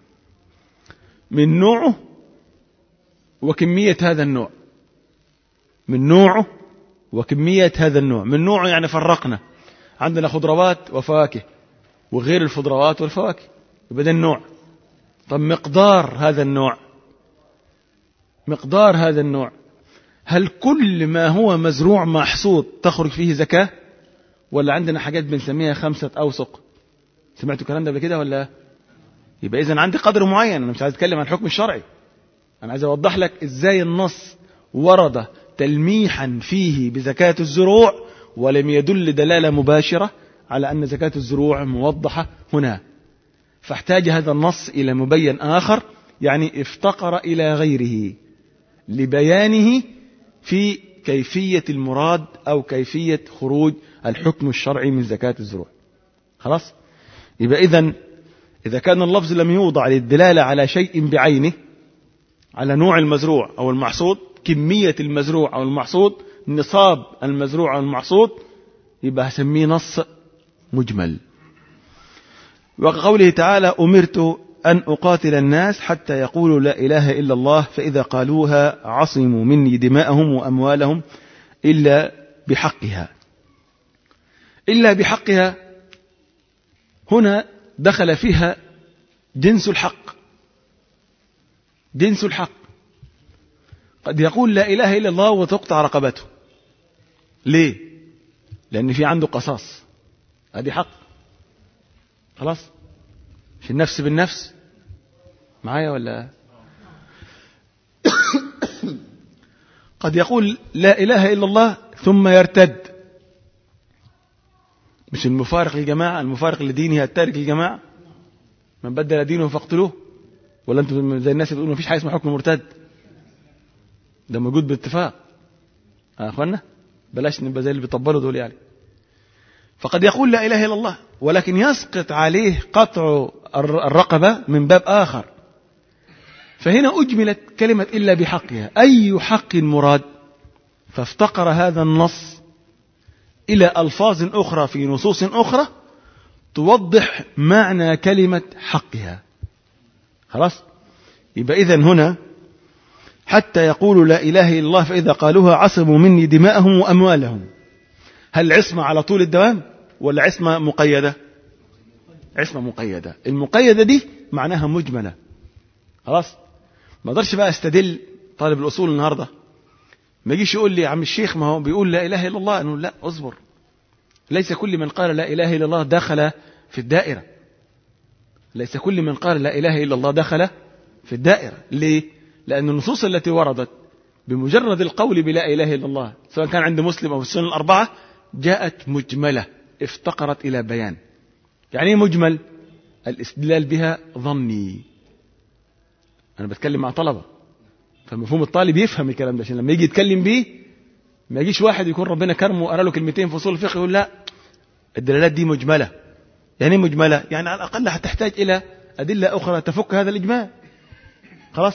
من نوعه وكمية هذا النوع، من نوعه وكمية هذا النوع. من نوعه يعني فرقنا، عندنا خضروات وفواكه وغير الخضروات والفواكه، يبقى ده النوع. طب مقدار هذا النوع، مقدار هذا النوع، هل كل ما هو مزروع محصود تخرج فيه زكاة، ولا عندنا حاجات بنسميها 5 أوسق؟ سمعتوا الكلام ده قبل كده ولا؟ يبقى إذن عندي قدر معين. أنا مش عايز أتكلم عن الحكم الشرعي، أنا عايز أوضح لك إزاي النص ورد تلميحا فيه بزكاة الزروع ولم يدل دلالة مباشرة على أن زكاة الزروع موضحة هنا. فاحتاج هذا النص إلى مبين آخر، يعني افتقر إلى غيره لبيانه في كيفية المراد أو كيفية خروج الحكم الشرعي من زكاة الزروع. خلاص؟ يبقى إذا كان اللفظ لم يوضع للدلالة على شيء بعينه، على نوع المزروع أو المحصود، كمية المزروع أو المحصود، نصاب المزروع أو المحصود، يبقى هسميه نص مجمل. وقوله تعالى: أمرت أن أقاتل الناس حتى يقولوا لا إله إلا الله فإذا قالوها عصموا مني دماءهم وأموالهم إلا بحقها. إلا بحقها هنا دخل فيها جنس الحق. جنس الحق قد يقول لا إله إلا الله وتقطع رقبته. ليه؟ لأن في عنده قصاص، هذه حق. خلاص؟ في النفس بالنفس معايا ولا؟ قد يقول لا إله إلا الله ثم يرتد، مش المفارق للجماعة، المفارق لدينه التارك للجماعة، من بدل دينه فاقتلوه. ولا انتم زي الناس اللي بيقولوا مفيش حاجة اسمها حكم مرتد؟ ده موجود باتفاق يا اخوانا، بلاش نبقى زي اللي بيطبلوا دول يعني. فقد يقول لا إله إلا الله ولكن يسقط عليه قطع الرقبة من باب آخر. فهنا أجملت كلمة إلا بحقها، أي حق مراد؟ فافتقر هذا النص إلى ألفاظ أخرى في نصوص أخرى توضح معنى كلمة حقها. خلاص؟ يبقى إذن هنا حتى يقولوا لا إله إلا الله فإذا قالوها عصموا مني دماءهم وأموالهم. هل عصمة على طول الدوام ولا عصمة مقيدة؟ عصمة مقيدة. المقيدة دي معناها مجملة. خلاص؟ ما اقدرش بقى استدل طالب الأصول النهاردة ما يجيش يقول لي يا عم الشيخ ما هو بيقول لا إله إلا الله، أنه لا، أصبر، ليس كل من قال لا إله إلا الله دخل في الدائرة. ليس كل من قال لا إله إلا الله دخل في الدائرة. ليه؟ لأن النصوص التي وردت بمجرد القول بلا إله إلا الله سواء كان عند مسلم أو السنن الأربعة جاءت مجملة، افتقرت إلى بيان. يعني مجمل؟ الاستدلال بها ظني. أنا بتكلم مع طلبة، فمفهوم الطالب يفهم الكلام ده عشان لما يجي يتكلم بيه ما يجيش واحد يكون ربنا كرمه وقال له كلمتين في اصول الفقه يقول لا الدلالات دي مجملة. يعني مجملة؟ يعني على الأقل هتحتاج إلى أدلة أخرى تفك هذا الإجمال. خلاص؟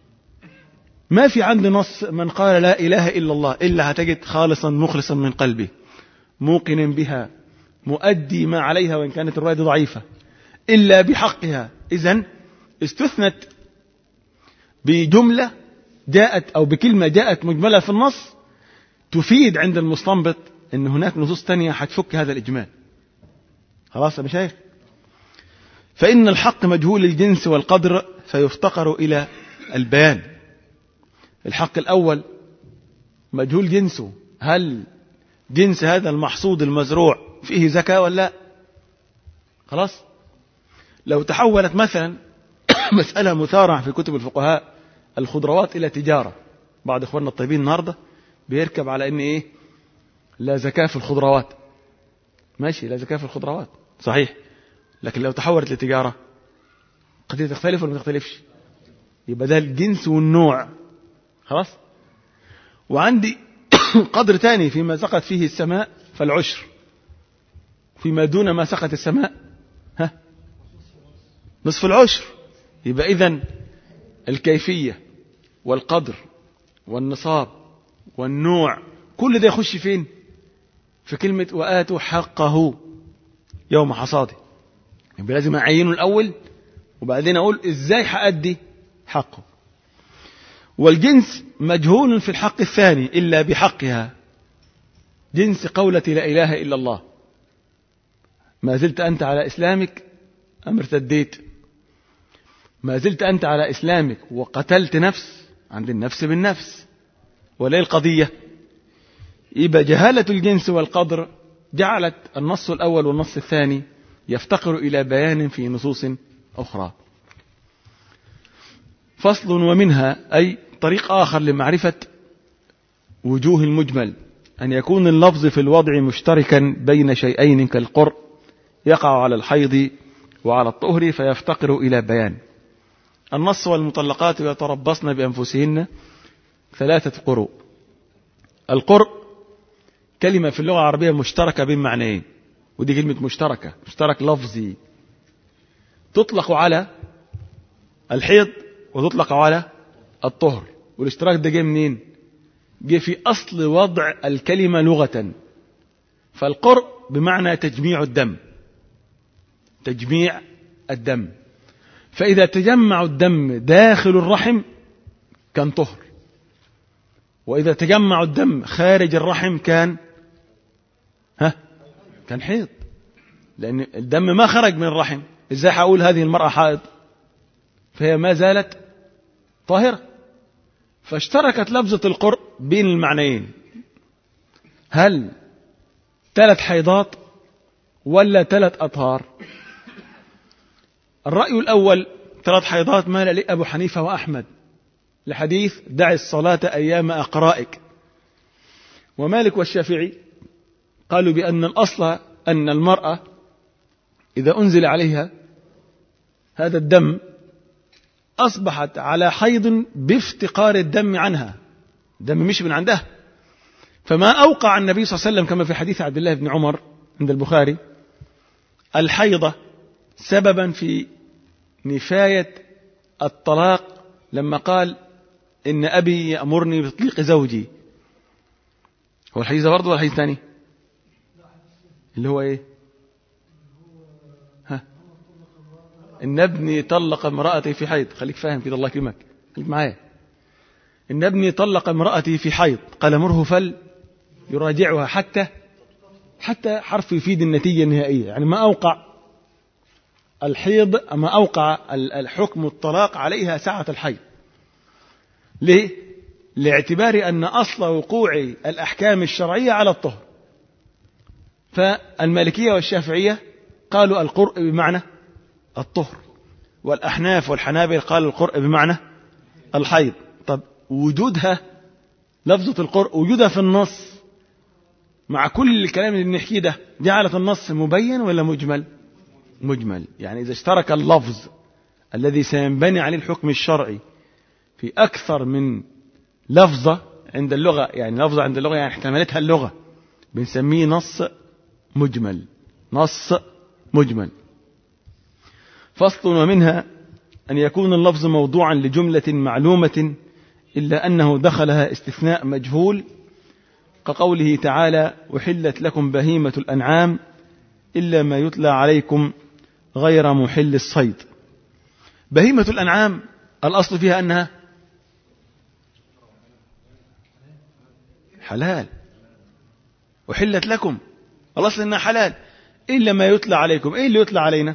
ما في عند نص من قال لا إله إلا الله إلا هتجد خالصا مخلصا من قلبه موقن بها مؤدي ما عليها وإن كانت الرواية ضعيفة إلا بحقها. إذن استثنت بجملة جاءت أو بكلمة جاءت مجملة في النص تفيد عند المستنبط أن هناك نصوص تانية هتفك هذا الإجمال. خلاص يا مشايخ؟ فإن الحق مجهول الجنس والقدر فيفتقر إلى البيان. الحق الأول مجهول جنسه، هل جنس هذا المحصود المزروع فيه زكاة ولا لا؟ خلاص؟ لو تحولت مثلا مسألة مثارة في كتب الفقهاء الخضروات إلى تجارة، بعض إخواننا الطيبين النهاردة بيركب على إن إيه؟ لا زكاة في الخضروات. ماشي، لا زكاة في الخضروات صحيح، لكن لو تحولت لتجارة قد تختلف ولا ما تختلفش؟ يبقى ده الجنس والنوع. خلاص؟ وعندي قدر تاني فيما سقط فيه السماء فالعشر، فيما دون ما سقط السماء نصف العشر. يبقى إذن الكيفية والقدر والنصاب والنوع كل ده يخش فين؟ في كلمة وآتوا حقه يوم حصاده. يبقى لازم أعينه الأول وبعدين أقول إزاي حأدي حقه. والجنس مجهول في الحق الثاني إلا بحقها، جنس قولة لا إله إلا الله. ما زلت أنت على إسلامك أم ارتديت؟ ما زلت أنت على إسلامك وقتلت نفس، عند النفس بالنفس، ولا القضية؟ يبقى جهالة الجنس والقدر جعلت النص الأول والنص الثاني يفتقر إلى بيان في نصوص أخرى. فصل: ومنها أي طريق آخر لمعرفة وجوه المجمل أن يكون اللفظ في الوضع مشتركا بين شيئين كالقرء يقع على الحيض وعلى الطهر فيفتقر إلى بيان. النص: والمطلقات يتربصن بأنفسهن 3 قروء. القرء كلمة في اللغة العربية مشتركة بين معنيين، ودي كلمة مشتركة، مشترك لفظي، تطلق على الحيض وتطلق على الطهر. والاشتراك ده جه منين؟ جه في أصل وضع الكلمة لغة. فالقرء بمعنى تجميع الدم، تجميع الدم. فإذا تجمع الدم داخل الرحم كان طهر، وإذا تجمع الدم خارج الرحم كان حيض، لأن الدم ما خرج من الرحم. إزاي هقول هذه المرأة حائض؟ فهي ما زالت طاهرة. فاشتركت لفظة القرء بين المعنيين. هل 3 حيضات ولا 3 أطهار؟ الرأي الأول 3 حيضات مال لأبو حنيفة وأحمد لحديث دع الصلاة أيام أقرائك. ومالك والشافعي قالوا بأن الأصل أن المرأة إذا أنزل عليها هذا الدم أصبحت على حيض بافتقار الدم عنها، الدم مش من عندها. فما أوقع النبي صلى الله عليه وسلم كما في حديث عبد الله بن عمر عند البخاري الحيضة سببا في نفاية الطلاق لما قال إن أبي يأمرني بتطليق زوجي. هو الحديث برضه ولا الحديث ثاني؟ اللي هو إيه؟ إن ابني طلق امرأتي في حيض. خليك فاهم كده، الله يكرمك، خليك معايا. إن ابني طلق امرأتي في حيض قال مره فل يراجعها حتى حرف يفيد النتيجة النهائية، يعني ما أوقع الحيض، ما أوقع الحكم الطلاق عليها ساعة الحيض. ليه؟ لاعتبار أن أصل وقوع الأحكام الشرعية على الطهر. فالمالكية والشافعية قالوا القرء بمعنى الطهر، والأحناف والحنابل قالوا القرء بمعنى الحيض. طب وجودها لفظة القرء وجودها في النص مع كل الكلام اللي بنحكيه ده جعلت النص مبين ولا مجمل؟ مجمل. يعني إذا اشترك اللفظ الذي سينبني عليه الحكم الشرعي في أكثر من لفظة عند اللغة، يعني لفظة عند اللغة يعني احتملتها اللغة، بنسميه نص مجمل. نص مجمل. فصل: ومنها أن يكون اللفظ موضوعا لجملة معلومة إلا أنه دخلها استثناء مجهول، كقوله تعالى أحلت لكم بهيمة الأنعام إلا ما يتلى عليكم غير محل الصيد. بهيمة الأنعام الأصل فيها أنها حلال، أحلت لكم الأصل أنها حلال إلا ما يتلى عليكم. إيه اللي يتلى علينا؟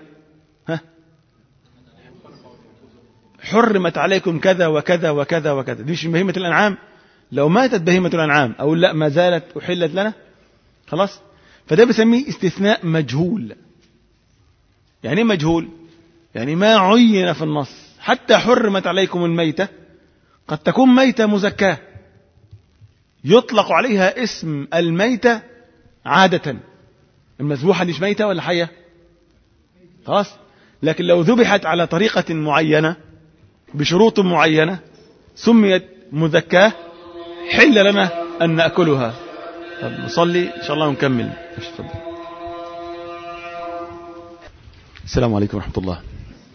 حرمت عليكم كذا وكذا وكذا وكذا. دي مش بهيمة الأنعام. لو ماتت بهيمة الأنعام أو لا ما زالت أحلت لنا خلاص. فده بسميه استثناء مجهول. يعني مجهول يعني ما عين في النص. حتى حرمت عليكم الميتة قد تكون ميتة مزكاة يطلق عليها اسم الميتة عادة. المذبوحة مش ميتة ولا حية خلاص. لكن لو ذبحت على طريقة معينة بشروط معينة سميت مذكاة حل لنا أن نأكلها. طب نصلي إن شاء الله ونكمل. السلام عليكم ورحمة الله.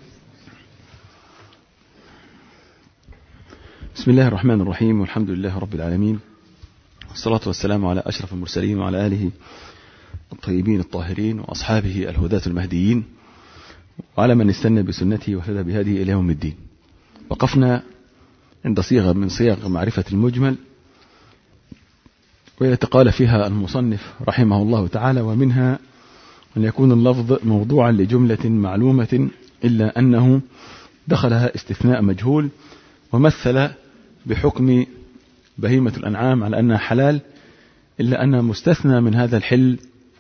بسم الله الرحمن الرحيم، والحمد لله رب العالمين، والصلاة والسلام على أشرف المرسلين وعلى آله الطيبين الطاهرين وأصحابه الهداة المهديين وعلى من استنى بسنته واهتدى بهديه إلى يوم الدين. وقفنا عند صيغة من صيغ معرفة المجمل، والتي قال فيها المصنف رحمه الله تعالى: ومنها أن يكون اللفظ موضوعا لجملة معلومة إلا أنه دخلها استثناء مجهول ومثل بحكم بهيمة الأنعام على أنها حلال، إلا أن مستثنى من هذا الحل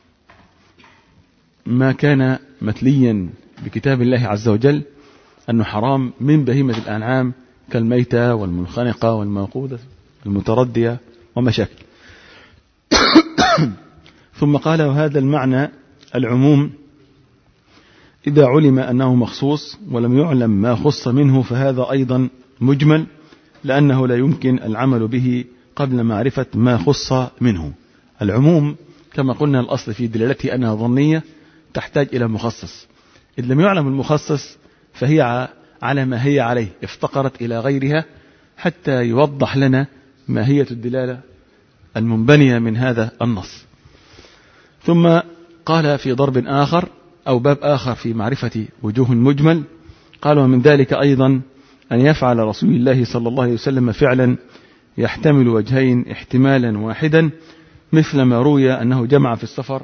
ما كان متليا بكتاب الله عز وجل أنه حرام من بهيمة الأنعام كالميتة والمنخنقة والموقودة المتردية وما شاكل. ثم قال: وهذا المعنى العموم إذا علم أنه مخصوص ولم يعلم ما خص منه فهذا أيضا مجمل، لأنه لا يمكن العمل به قبل معرفة ما خص منه. العموم كما قلنا الأصل في دلالته أنها ظنية تحتاج إلى مخصص. إذ لم يعلم المخصص فهي على ما هي عليه، افتقرت إلى غيرها حتى يوضح لنا ماهية الدلالة المنبنية من هذا النص. ثم قال في ضرب آخر أو باب آخر في معرفة وجوه المجمل، قال: ومن ذلك أيضا أن يفعل رسول الله صلى الله عليه وسلم فعلا يحتمل وجهين احتمالا واحدا، مثل ما روي أنه جمع في السفر،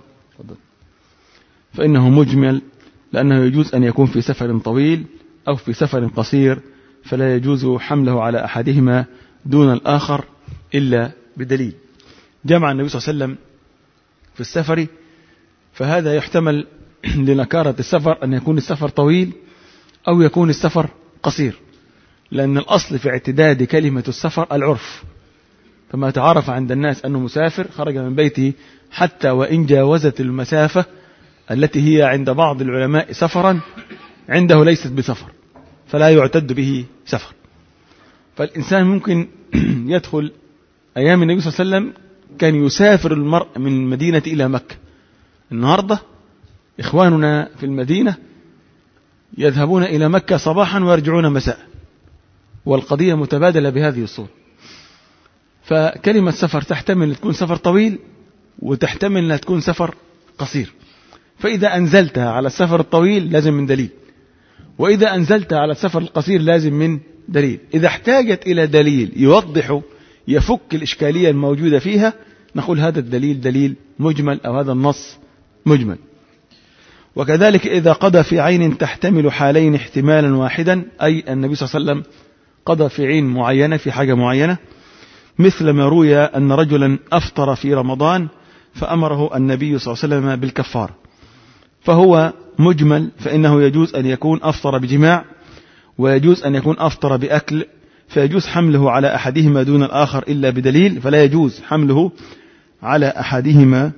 فإنه مجمل، لأنه يجوز أن يكون في سفر طويل أو في سفر قصير، فلا يجوز حمله على أحدهما دون الآخر إلا بدليل. جمع النبي صلى الله عليه وسلم في السفر، فهذا يحتمل لنكارة السفر أن يكون السفر طويل أو يكون السفر قصير، لأن الأصل في اعتداد كلمة السفر العرف، فما تعرف عند الناس أنه مسافر خرج من بيته حتى وإن جاوزت المسافة التي هي عند بعض العلماء سفرا، عنده ليست بسفر، فلا يعتد به سفر. فالإنسان ممكن يدخل أيام النبي صلى الله عليه وسلم كان يسافر المرء من مدينة إلى مكة. النهاردة إخواننا في المدينة يذهبون إلى مكة صباحا ويرجعون مساء، والقضية متبادلة بهذه الصورة. فكلمة سفر تحتمل تكون سفر طويل وتحتمل أنها تكون سفر قصير. فإذا أنزلتها على السفر الطويل لازم من دليل، وإذا أنزلتها على السفر القصير لازم من دليل. إذا احتاجت إلى دليل يوضح يفك الإشكالية الموجودة فيها، نقول هذا الدليل دليل مجمل أو هذا النص مجمل. وكذلك إذا قضى في عين تحتمل حالين احتمالا واحدا، أي النبي صلى الله عليه وسلم قضى في عين معينة في حاجة معينة، مثل ما روي أن رجلا أفطر في رمضان فأمره النبي صلى الله عليه وسلم بالكفار، فهو مجمل، فإنه يجوز أن يكون أفطر بجماع ويجوز أن يكون أفطر بأكل، فيجوز حمله على أحدهما دون الآخر إلا بدليل، فلا يجوز حمله على أحدهما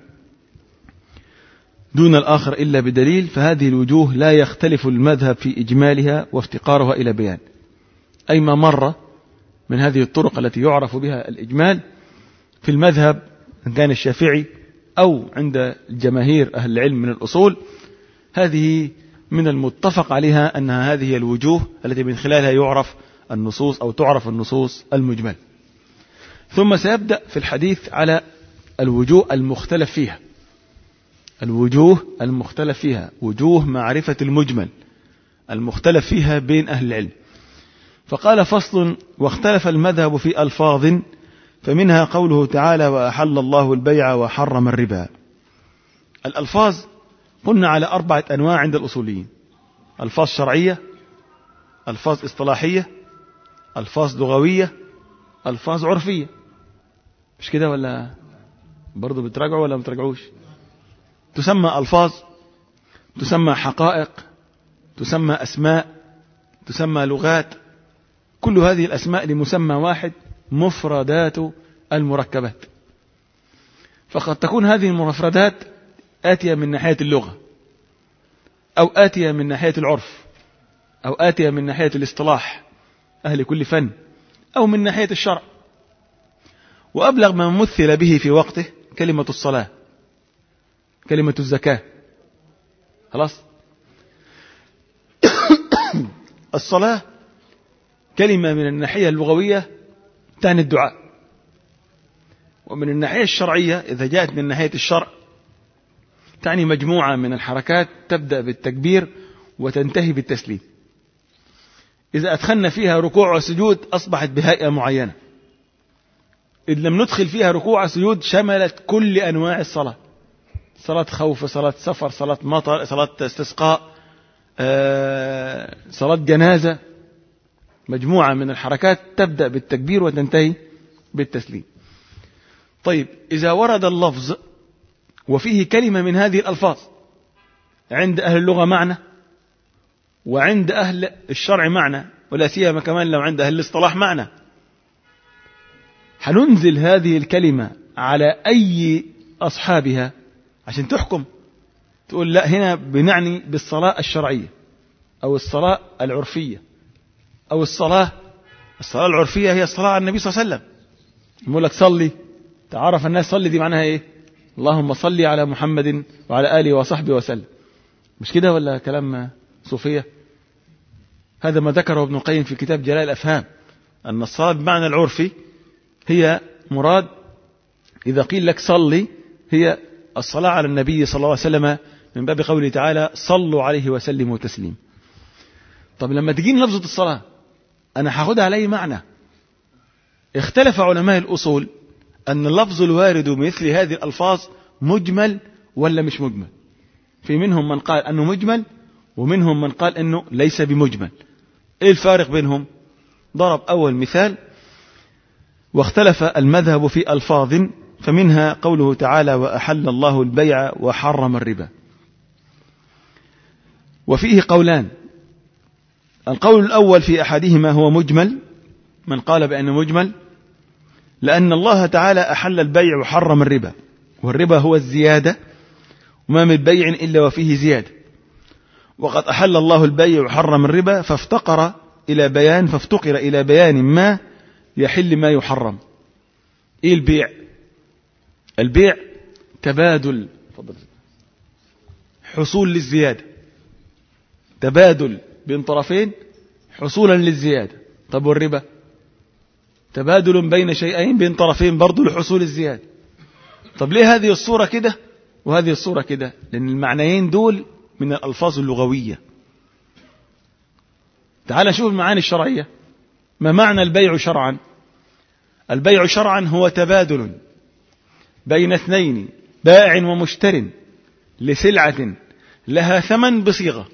دون الآخر إلا بدليل. فهذه الوجوه لا يختلف المذهب في إجمالها وافتقارها إلى بيان. أي ما مر من هذه الطرق التي يعرف بها الإجمال في المذهب إن كان الشافعي أو عند الجماهير أهل العلم من الأصول، هذه من المتفق عليها أنها هذه الوجوه التي من خلالها يعرف النصوص أو تعرف النصوص المجمل. ثم سيبدأ في الحديث على الوجوه المختلف فيها، الوجوه المختلف فيها، وجوه معرفة المجمل المختلف فيها بين أهل العلم. فقال: فصل: واختلف المذهب في ألفاظ، فمنها قوله تعالى: وأحل الله البيع وحرم الربا. الألفاظ قلنا على 4 أنواع عند الأصوليين: ألفاظ شرعية، ألفاظ اصطلاحية، ألفاظ لغوية، ألفاظ عرفية. مش كده ولا برضو بتراجعوا ولا بتراجعوش؟ تسمى ألفاظ، تسمى حقائق، تسمى أسماء، تسمى لغات. كل هذه الأسماء لمسمى واحد: مفردات المركبات. فقد تكون هذه المفردات آتية من ناحية اللغة، أو آتية من ناحية العرف، أو آتية من ناحية الاصطلاح أهل كل فن، أو من ناحية الشرع. وأبلغ ما مثل به في وقته كلمة الصلاة، كلمة الزكاة. خلاص. الصلاة كلمة من الناحية اللغوية تعني الدعاء، ومن الناحية الشرعية إذا جاءت من ناحية الشرع تعني مجموعة من الحركات تبدأ بالتكبير وتنتهي بالتسليم. إذا أدخلنا فيها ركوع وسجود أصبحت بهيئة معينة. إذ لم ندخل فيها ركوع وسجود شملت كل أنواع الصلاة: صلاة خوف، صلاة سفر، صلاة مطر، صلاة استسقاء، صلاة جنازة. مجموعة من الحركات تبدأ بالتكبير وتنتهي بالتسليم. طيب إذا ورد اللفظ وفيه كلمة من هذه الألفاظ عند أهل اللغة معنى، وعند أهل الشرع معنى، ولا سيما كمان لو عند أهل الاصطلاح معنى، هننزل هذه الكلمة على أي أصحابها عشان تحكم؟ تقول لا، هنا بنعني بالصلاة الشرعية أو الصلاة العرفية، أو الصلاة العرفية هي الصلاة على النبي صلى الله عليه وسلم. يقول لك صلي، تعرف الناس صلي دي معناها إيه؟ اللهم صلي على محمد وعلى آله وصحبه وسلم. مش كده ولا كلام صوفية؟ هذا ما ذكره ابن القيم في كتاب جلاء الأفهام، أن الصلاة بمعنى العرفي هي مراد إذا قيل لك صلي هي الصلاة على النبي صلى الله عليه وسلم، من باب قوله تعالى صلوا عليه وسلموا تسليم. طب لما تجيني لفظة الصلاة أنا هاخدها على أي معنى؟ اختلف علماء الأصول أن اللفظ الوارد مثل هذه الألفاظ مجمل ولا مش مجمل. في منهم من قال أنه مجمل، ومنهم من قال أنه ليس بمجمل. إيه الفارق بينهم؟ ضرب أول مثال: واختلف المذهب في ألفاظ، فمنها قوله تعالى وأحل الله البيع وحرم الربا. وفيه قولان، القول الأول في أحدهما هو مجمل، من قال بأنه مجمل لأن الله تعالى أحل البيع وحرم الربا، والربا هو الزيادة، وما من بيع إلا وفيه زيادة، وقد أحل الله البيع وحرم الربا فافتقر إلى بيان ما يحل ما يحرم. إيه البيع؟ البيع تبادل، حصول للزيادة، تبادل بين طرفين حصولا للزيادة. طب والربا؟ تبادل بين شيئين بين طرفين برضو لحصول الزيادة. طب ليه هذه الصورة كده وهذه الصورة كده؟ لأن المعنيين دول من الألفاظ اللغوية. تعال نشوف المعاني الشرعية. ما معنى البيع شرعا؟ البيع شرعا هو تبادل بين اثنين، بائع ومشتر، لسلعة لها ثمن بصيغة.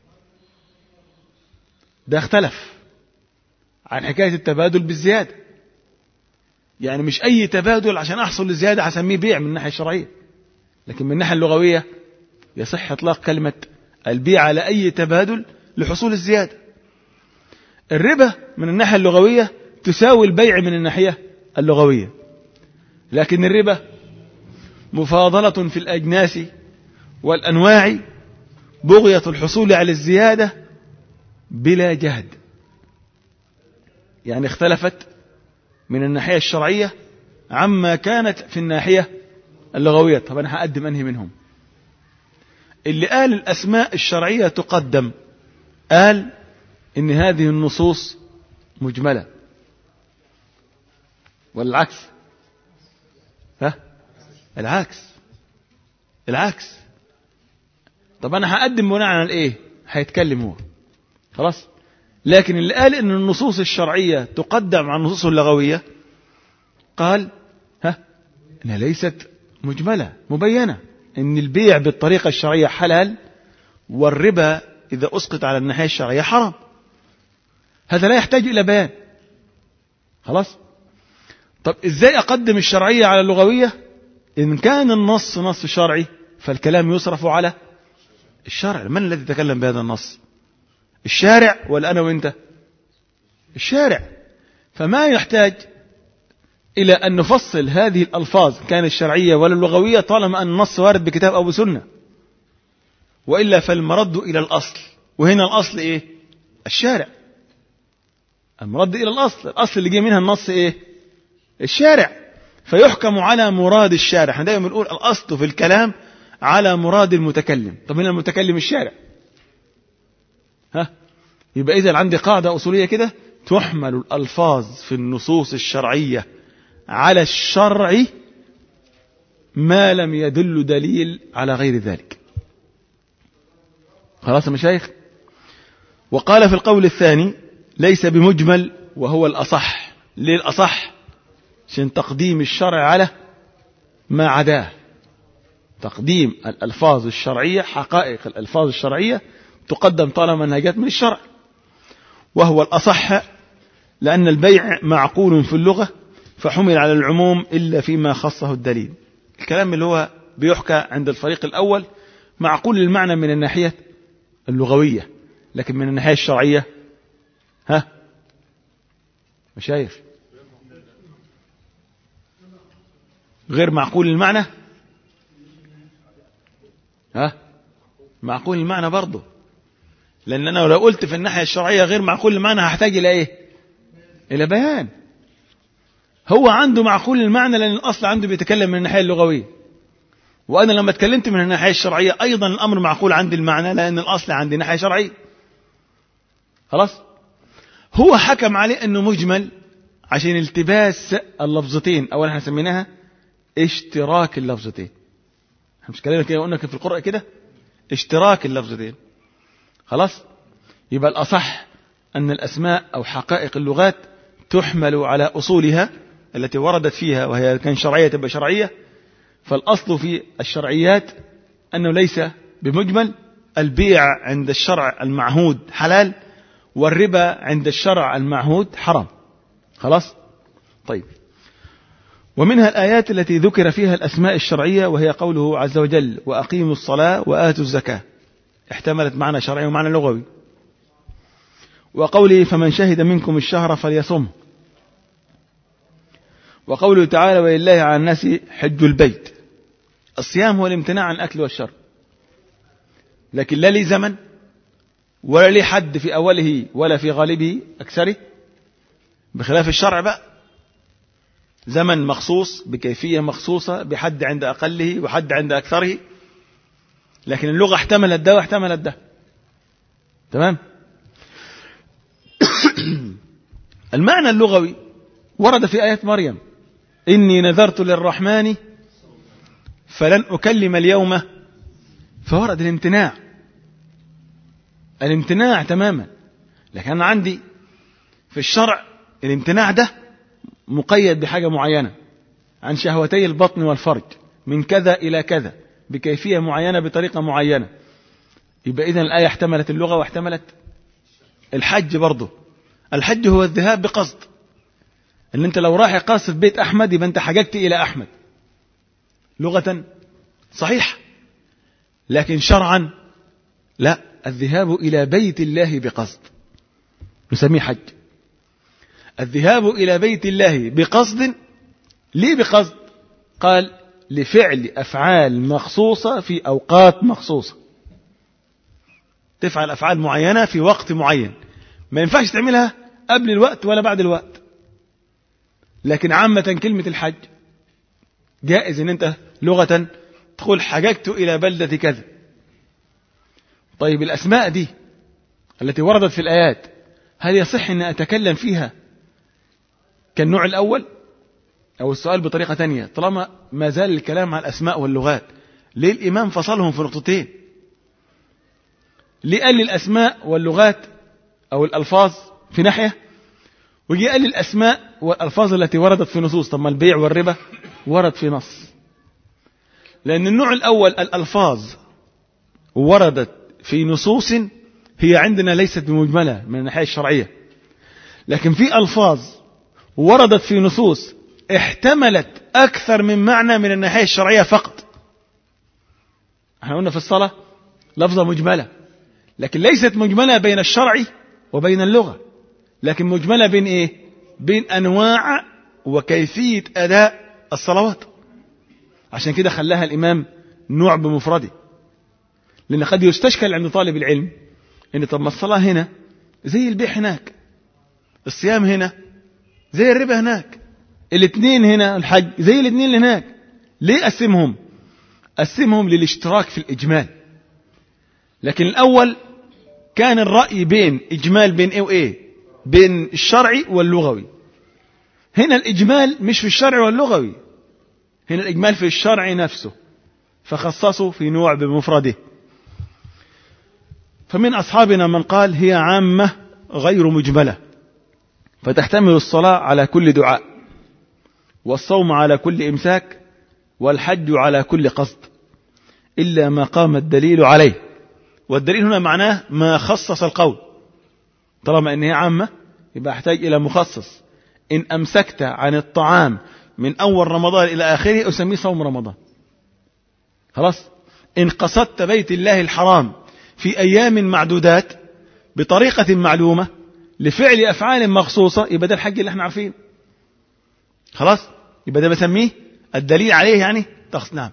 ده اختلف عن حكاية التبادل بالزيادة. يعني مش أي تبادل عشان أحصل للزيادة هسميه بيع من الناحية الشرعية، لكن من الناحية اللغوية يصح إطلاق كلمة البيع على أي تبادل لحصول الزيادة. الربا من الناحية اللغوية تساوي البيع من الناحية اللغوية، لكن الربا مفاضلة في الأجناس والأنواع، بغية الحصول على الزيادة بلا جهد. يعني اختلفت من الناحية الشرعية عما كانت في الناحية اللغوية. طب أنا هقدم أنهي منهم؟ اللي قال الأسماء الشرعية تقدم قال إن هذه النصوص مجملة، والعكس العكس. طب أنا هقدم بناء على إيه؟ هيتكلم هو خلاص. لكن اللي قال إن النصوص الشرعية تقدم على النصوص اللغوية قال إنها ليست مجملة، مبينة، إن البيع بالطريقة الشرعية حلال، والربا إذا أسقط على الناحية الشرعية حرام. هذا لا يحتاج إلى بيان خلاص. طب إزاي أقدم الشرعية على اللغوية؟ إن كان النص نص شرعي فالكلام يصرف على الشرع. من الذي يتكلم بهذا النص؟ الشارع ولا أنا وإنت؟ الشارع. فما يحتاج إلى أن نفصل هذه الألفاظ كان الشرعية ولا اللغوية، طالما أن النص وارد بكتاب أو بسنة، وإلا فالمرد إلى الأصل. وهنا الأصل إيه؟ الشارع. المرد إلى الأصل اللي جاء منها النص إيه؟ الشارع. فيحكم على مراد الشارع. احنا دائما بنقول الأصل في الكلام على مراد المتكلم. طب هنا المتكلم الشارع. يبقى إذا عندي قاعدة أصولية كده: تحمل الألفاظ في النصوص الشرعية على الشرع ما لم يدل دليل على غير ذلك. خلاص يا مشايخ. وقال في القول الثاني ليس بمجمل وهو الأصح. ليه الأصح؟ عشان تقديم الشرع على ما عداه. تقديم الألفاظ الشرعية، حقائق الألفاظ الشرعية تقدم طالما أنها جاءت من الشرع، وهو الأصح لأن البيع معقول في اللغة فحمل على العموم إلا فيما خصه الدليل. الكلام اللي هو بيحكى عند الفريق الأول معقول المعنى من الناحية اللغوية، لكن من الناحية الشرعية مشايف غير معقول المعنى. معقول المعنى برضه، لأن أنا لو قلت في الناحية الشرعية غير معقول المعنى هحتاج إلى إيه؟ إلى بيان. هو عنده معقول المعنى لأن الأصل عنده بيتكلم من الناحية اللغوية، وأنا لما اتكلمت من الناحية الشرعية أيضا الأمر معقول عندي المعنى لأن الأصل عندي ناحية شرعية. خلاص. هو حكم عليه أنه مجمل عشان التباس اللفظتين، أولا احنا سميناها اشتراك اللفظتين. احنا مش كلامنا كده قلنا في القرآن كده اشتراك اللفظتين. خلاص. يبقى الأصح أن الأسماء أو حقائق اللغات تحمل على أصولها التي وردت فيها، وهي كان شرعية تبقى شرعية. فالأصل في الشرعيات أنه ليس بمجمل. البيع عند الشرع المعهود حلال، والربا عند الشرع المعهود حرام. خلاص. طيب، ومنها الآيات التي ذكر فيها الأسماء الشرعية، وهي قوله عز وجل وأقيموا الصلاة وآتوا الزكاة، احتملت معنى شرعي ومعنى لغوي. وقوله فمن شهد منكم الشهر فليصم. وقوله تعالى ولله على الناس حج البيت. الصيام هو الامتناع عن الأكل والشرب، لكن لا لي زمن ولا لي حد في أوله ولا في غالبه أكثره، بخلاف الشرع بقى زمن مخصوص بكيفية مخصوصة بحد عند أقله وحد عند أكثره. لكن اللغة احتملت ده واحتملت ده. تمام. المعنى اللغوي ورد في آية مريم إني نذرت للرحمن فلن أكلم اليوم، فورد الامتناع تماما. لكن أنا عندي في الشرع الامتناع ده مقيد بحاجة معينة، عن شهوتي البطن والفرج من كذا إلى كذا بكيفية معينة بطريقة معينة. يبقى إذن الآية احتملت اللغة واحتملت الحج برضه. الحج هو الذهاب بقصد، ان انت لو رايح قاصد بيت احمد يبقى انت حججت الى احمد لغة صحيح، لكن شرعا لا، الذهاب الى بيت الله بقصد نسميه حج. الذهاب الى بيت الله بقصد. ليه بقصد؟ قال لفعل افعال مخصوصة في اوقات مخصوصة. تفعل افعال معينة في وقت معين، ما ينفعش تعملها قبل الوقت ولا بعد الوقت. لكن عامة كلمة الحج جائز ان انت لغة تقول حججت الى بلدة كذا. طيب الاسماء دي التي وردت في الايات هل يصح ان اتكلم فيها كالنوع الاول؟ او السؤال بطريقة تانية، طالما ما زال الكلام عن الاسماء واللغات ليه الامام فصلهم في نقطتين؟ ليه قال لي الاسماء واللغات او الالفاظ في ناحية، ويجي قال لي الأسماء والألفاظ التي وردت في نصوص؟ طب ما البيع والربا ورد في نص. لأن النوع الأول الألفاظ وردت في نصوص هي عندنا ليست بمجملة من الناحية الشرعية، لكن في ألفاظ وردت في نصوص احتملت أكثر من معنى من الناحية الشرعية فقط. احنا قلنا في الصلاة لفظة مجملة، لكن ليست مجملة بين الشرع وبين اللغة، لكن مجملة بين ايه؟ بين انواع وكيفية اداء الصلوات. عشان كده خلاها الامام نوع بمفرده، لان قد يستشكل عند طالب العلم ان طب ما الصلاة هنا زي البيع هناك، الصيام هنا زي الربا هناك، الاثنين هنا الحج زي الاثنين اللي هناك، ليه قسمهم للاشتراك في الاجمال. لكن الاول كان الرأي بين اجمال بين ايه وايه؟ بين الشرعي واللغوي. هنا الإجمال مش في الشرع واللغوي، هنا الإجمال في الشرع نفسه، فخصصوا في نوع بمفرده. فمن أصحابنا من قال هي عامة غير مجملة، فتحتمل الصلاة على كل دعاء، والصوم على كل إمساك، والحج على كل قصد، إلا ما قام الدليل عليه. والدليل هنا معناه ما خصص القول. طالما أنها عامة يبقى احتاج إلى مخصص، إن أمسكت عن الطعام من أول رمضان إلى آخره أسميه صوم رمضان. خلاص. إن قصدت بيت الله الحرام في أيام معدودات بطريقة معلومة لفعل أفعال مخصوصة يبقى ده الحج اللي احنا عارفين. خلاص. يبقى ده بسميه الدليل عليه يعني نعم.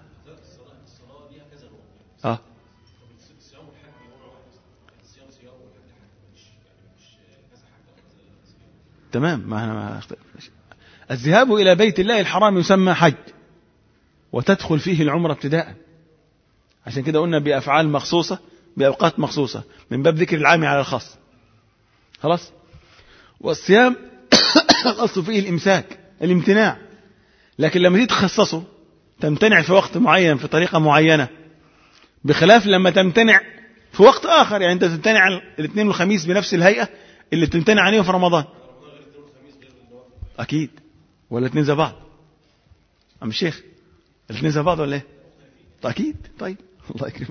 تمام. ما الذهاب إلى بيت الله الحرام يسمى حج، وتدخل فيه العمرة ابتداء. عشان كده قلنا بأفعال مخصوصة بأوقات مخصوصة من باب ذكر العام على الخاص. خلاص. والصيام الأصل فيه الإمساك، الامتناع، لكن لما تخصصه تمتنع في وقت معين في طريقة معينة، بخلاف لما تمتنع في وقت آخر. يعني أنت تمتنع الاثنين والخميس بنفس الهيئة اللي تمتنع عليه في رمضان. أكيد. ولا الاثنين زي بعض عم الشيخ؟ الاثنين زي بعض ولا ايه؟ أكيد. طيب الله يكرمك.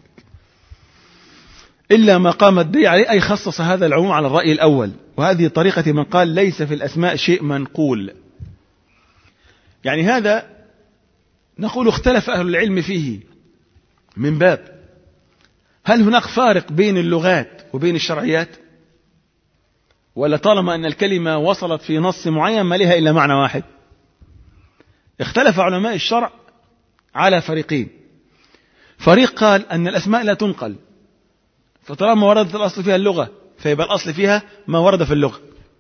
إلا ما قام الدليل عليه، أي خصص هذا العموم على الرأي الأول. وهذه طريقة من قال ليس في الأسماء شيء منقول. يعني هذا نقول اختلف أهل العلم فيه من باب هل هناك فارق بين اللغات وبين الشرعيات، ولا طالما أن الكلمة وصلت في نص معين ما لها إلا معنى واحد. اختلف علماء الشرع على فريقين. فريق قال أن الأسماء لا تنقل، فطالما وردت الأصل فيها اللغة فيبقى الأصل فيها ما ورد في اللغة.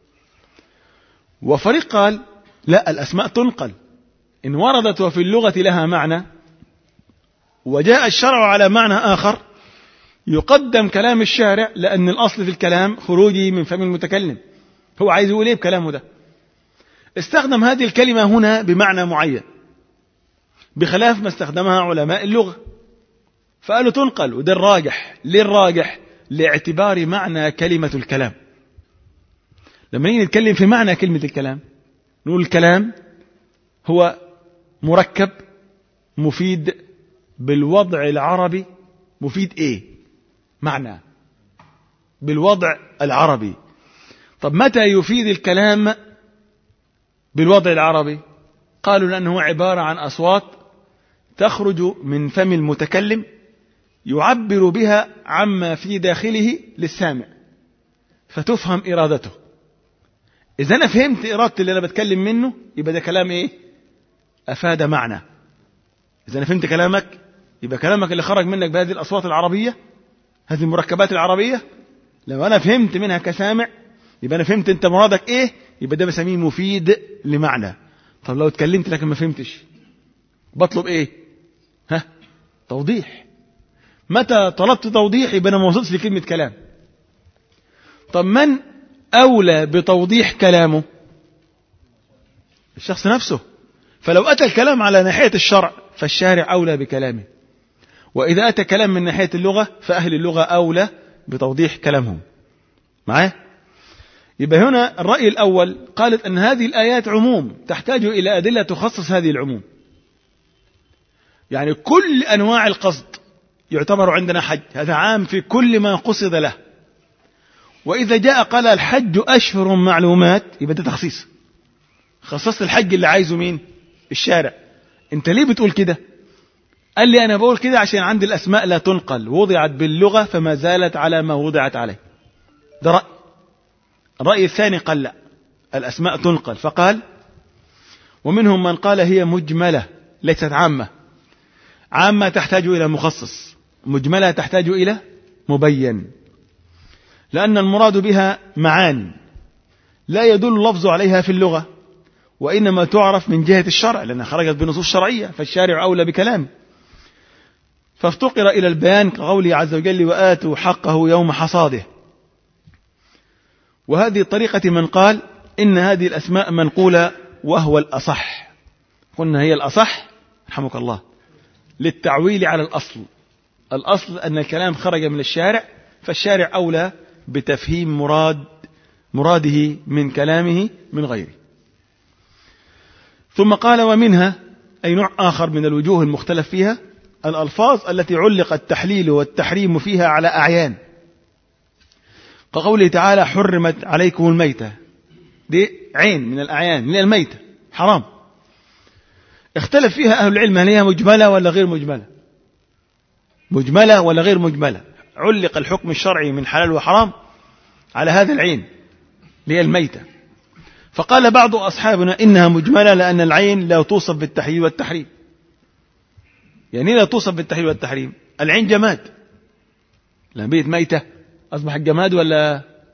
وفريق قال لا، الأسماء تنقل إن وردت وفي اللغة لها معنى وجاء الشرع على معنى آخر يقدم كلام الشارع، لأن الأصل في الكلام خروجي من فم المتكلم. هو عايز يقول إيه بكلامه ده؟ استخدم هذه الكلمة هنا بمعنى معين بخلاف ما استخدمها علماء اللغة، فقالوا تنقل. وده الراجح. ليه الراجح؟ لاعتبار معنى كلمة الكلام. لما نيجي نتكلم في معنى كلمة الكلام نقول الكلام هو مركب مفيد بالوضع العربي. مفيد ايه؟ معنى بالوضع العربي. طب متى يفيد الكلام بالوضع العربي؟ قالوا لأنه عبارة عن أصوات تخرج من فم المتكلم يعبر بها عما في داخله للسامع فتفهم إرادته. إذا أنا فهمت إرادتي اللي أنا بتكلم منه يبقى ده كلام إيه؟ أفاد معنى. إذا أنا فهمت كلامك يبقى كلامك اللي خرج منك بهذه الأصوات العربية، هذه المركبات العربية، لما أنا فهمت منها كسامع يبقى أنا فهمت أنت مرادك إيه، يبقى ده بسميه مفيد لمعنى. طب لو اتكلمت لكن ما فهمتش بطلب إيه؟ توضيح. متى طلبت توضيح يبقى أنا ما وصلتش لكلمة كلام. طب من أولى بتوضيح كلامه؟ الشخص نفسه. فلو أتى الكلام على ناحية الشرع فالشارع أولى بكلامه، وإذا أتى كلام من ناحية اللغة فأهل اللغة أولى بتوضيح كلامهم. معاه؟ يبقى هنا الرأي الأول قالت أن هذه الآيات عموم تحتاج إلى أدلة تخصص هذه العموم. يعني كل أنواع القصد يعتبر عندنا حج، هذا عام في كل ما قصد له. وإذا جاء قال الحج أشهر معلومات يبقى ده تخصيص. خصصت الحج اللي عايزه مين؟ الشارع. انت ليه بتقول كده؟ قال لي أنا بقول كده عشان عندي الأسماء لا تنقل، وضعت باللغة فما زالت على ما وضعت عليه. ده رأي. الرأي الثاني قال لا، الأسماء تنقل، فقال ومنهم من قال هي مجملة ليست عامة. عامة تحتاج إلى مخصص، مجملة تحتاج إلى مبين، لأن المراد بها معاني لا يدل اللفظ عليها في اللغة، وإنما تعرف من جهة الشرع لأنها خرجت بنصوص شرعية، فالشارع أولى بكلامه. فافتقر إلى البيان كقوله عز وجل وآتوا حقه يوم حصاده. وهذه طريقة من قال إن هذه الأسماء منقولة وهو الأصح. قلنا هي الأصح رحمك الله للتعويل على الأصل. الأصل أن الكلام خرج من الشارع، فالشارع أولى بتفهيم مراده من كلامه من غيره. ثم قال ومنها أي نوع آخر من الوجوه المختلف فيها الألفاظ التي علق التحليل والتحريم فيها على أعيان، كقوله تعالى حرمت عليكم الميتة. دي عين من الأعيان من الميتة حرام. اختلف فيها أهل العلم هل هي مجملة ولا غير مجملة، مجملة ولا غير مجملة. علق الحكم الشرعي من حلال وحرام على هذا العين اللي هي الميتة، فقال بعض أصحابنا إنها مجملة لأن العين لا توصف بالتحليل والتحريم. يعني لا توصف بالتحليل والتحريم، العين جماد، لما بيت ميتة أصبح الجماد ولا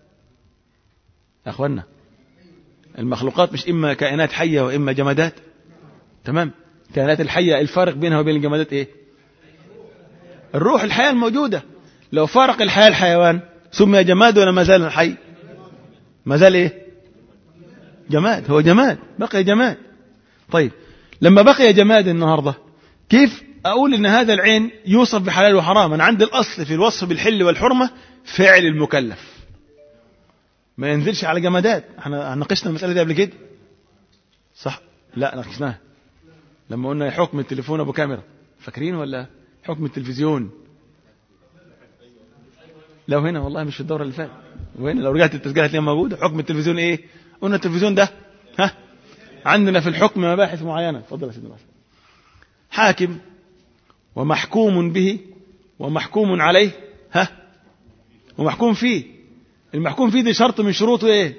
يا أخوانا؟ المخلوقات مش إما كائنات حية وإما جمادات، تمام؟ كائنات الحية الفارق بينها وبين الجمادات إيه؟ الروح، الحياة الموجودة. لو فارق الحياة الحيوان سمي جماد ولا ما زال حي؟ ما زال إيه؟ جماد، هو جماد، بقي جماد. طيب لما بقي جماد النهاردة كيف أقول إن هذا العين يوصف بحلال وحرام؟ أنا عندي الأصل في الوصف بالحل والحرمة فعل المكلف، ما ينزلش على جمادات. احنا ناقشنا المسألة دي قبل كده صح؟ لا ناقشناها لما قلنا حكم التليفون أبو كاميرا، فاكرين ولا حكم التلفزيون؟ لو هنا والله مش في الدورة اللي فاتت، وهنا لو رجعت التسجيل هتلاقيها موجودة. حكم التلفزيون إيه؟ قلنا التلفزيون ده عندنا في الحكم مباحث معينة. اتفضل يا سيدنا. حاكم ومحكوم به ومحكوم عليه ومحكوم فيه. المحكوم فيه دي شرط من شروطه ايه؟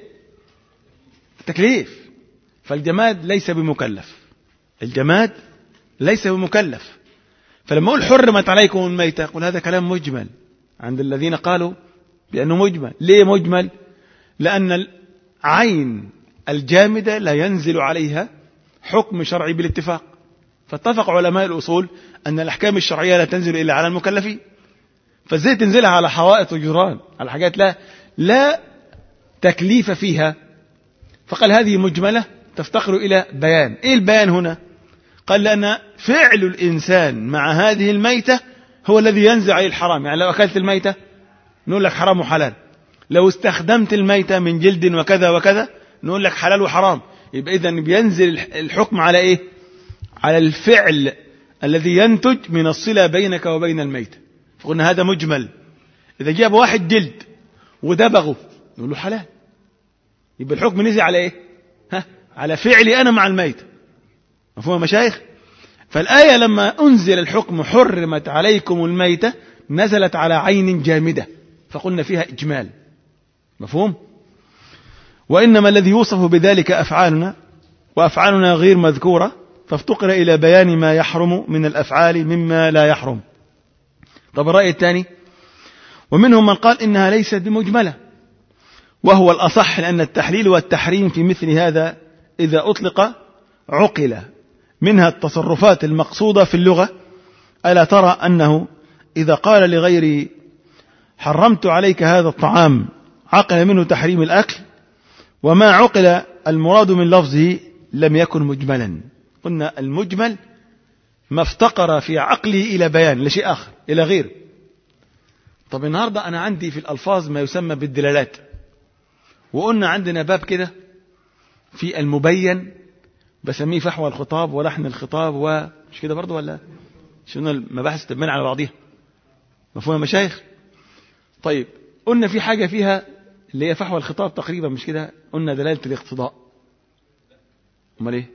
التكليف. فالجماد ليس بمكلف، الجماد ليس بمكلف. فلما اقول حرمت عليكم الميتة اقول هذا كلام مجمل عند الذين قالوا بأنه مجمل. ليه مجمل؟ لأن العين الجامدة لا ينزل عليها حكم شرعي بالاتفاق. فاتفق علماء الأصول أن الأحكام الشرعية لا تنزل إلا على المكلفين. فازاي تنزلها على حوائط وجدران، على حاجات لا تكليف فيها؟ فقال هذه مجملة تفتقر إلى بيان. إيه البيان هنا؟ قال لأن فعل الإنسان مع هذه الميتة هو الذي ينزع عليه الحرام. يعني لو أكلت الميتة نقول لك حرام وحلال، لو استخدمت الميتة من جلد وكذا وكذا نقول لك حلال وحرام. يبقى إذن بينزل الحكم على إيه؟ على الفعل الذي ينتج من الصلة بينك وبين الميتة. فقلنا هذا مجمل. إذا جاب واحد جلد ودبغه نقول له حلال، يبقى الحكم نزل على إيه؟ على فعلي أنا مع الميتة. مفهوم يا مشايخ؟ فالآية لما أنزل الحكم حرمت عليكم الميتة نزلت على عين جامدة، فقلنا فيها إجمال. مفهوم؟ وإنما الذي يوصف بذلك أفعالنا، وأفعالنا غير مذكورة، فافتقر إلى بيان ما يحرم من الأفعال مما لا يحرم. طب الرأي الثاني، ومنهم من قال إنها ليست بمجملة، وهو الأصح، لأن التحليل والتحريم في مثل هذا إذا أطلق عقل منها التصرفات المقصودة في اللغة. ألا ترى أنه إذا قال لغير حرمت عليك هذا الطعام عقل منه تحريم الأكل، وما عقل المراد من لفظه لم يكن مجملا. قلنا المجمل ما افتقر في عقله إلى بيان لشيء آخر إلى غير. طب النهاردة أنا عندي في الألفاظ ما يسمى بالدلالات، وقلنا عندنا باب كده في المبين بسميه فحوى الخطاب ولحن الخطاب، ومش كده برضو ولا شنو المباحث تبين على بعضها؟ مفهوم يا مشايخ؟ طيب قلنا في حاجة فيها اللي هي فحوى الخطاب تقريبا، مش كده؟ قلنا دلالة الاقتضاء. امال ايه؟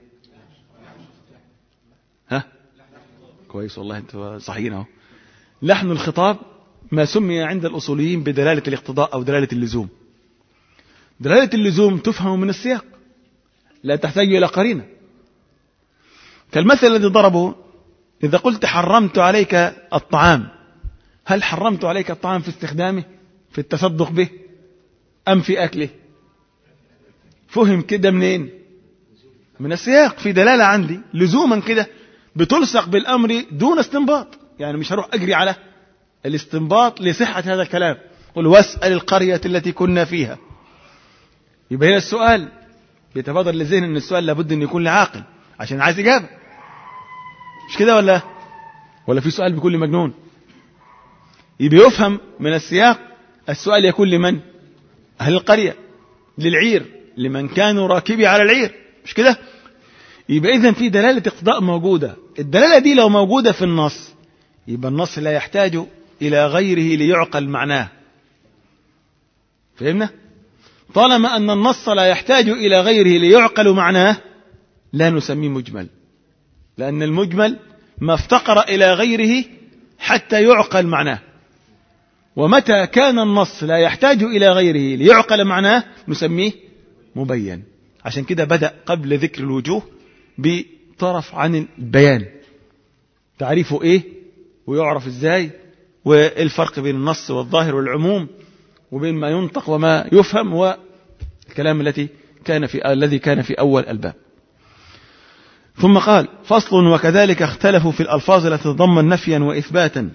كويس والله انتوا صحيحين اهو. لحن الخطاب ما سمي عند الأصوليين بدلالة الاقتضاء أو دلالة اللزوم. دلالة اللزوم تفهم من السياق، لا تحتاج إلى قرينة. كالمثل الذي ضربه، إذا قلت حرمت عليك الطعام، هل حرمت عليك الطعام في استخدامه، في التصدق به، أم في أكله؟ فهم كده منين؟ من السياق. في دلالة عندي لزوما كده بتلصق بالأمر دون استنباط. يعني مش هروح أجري على الاستنباط لصحة هذا الكلام. قل واسأل القرية التي كنا فيها. يبقى هنا السؤال بيتبادر للذهن أن السؤال لابد أن يكون لعاقل عشان عايز إجابة، مش كده ولا في سؤال بكل مجنون؟ يبقى يفهم من السياق السؤال يكون لمن؟ أهل القرية، للعير، لمن كانوا راكبي على العير، مش كده؟ يبقى إذن في دلالة اقتضاء موجودة. الدلالة دي لو موجودة في النص يبقى النص لا يحتاج إلى غيره ليعقل معناه. فهمنا؟ طالما أن النص لا يحتاج إلى غيره ليعقل معناه لا نسميه مجمل، لأن المجمل ما افتقر إلى غيره حتى يعقل معناه، ومتى كان النص لا يحتاج إلى غيره ليعقل معناه نسميه مبين. عشان كده بدأ قبل ذكر الوجوه بطرف عن البيان، تعريفه إيه ويعرف إزاي، والفرق بين النص والظاهر والعموم، وبين ما ينطق وما يفهم، والكلام الذي كان في أول الباب. ثم قال: فصل: وكذلك اختلفوا في الألفاظ التي تتضمن نفيا وإثباتا،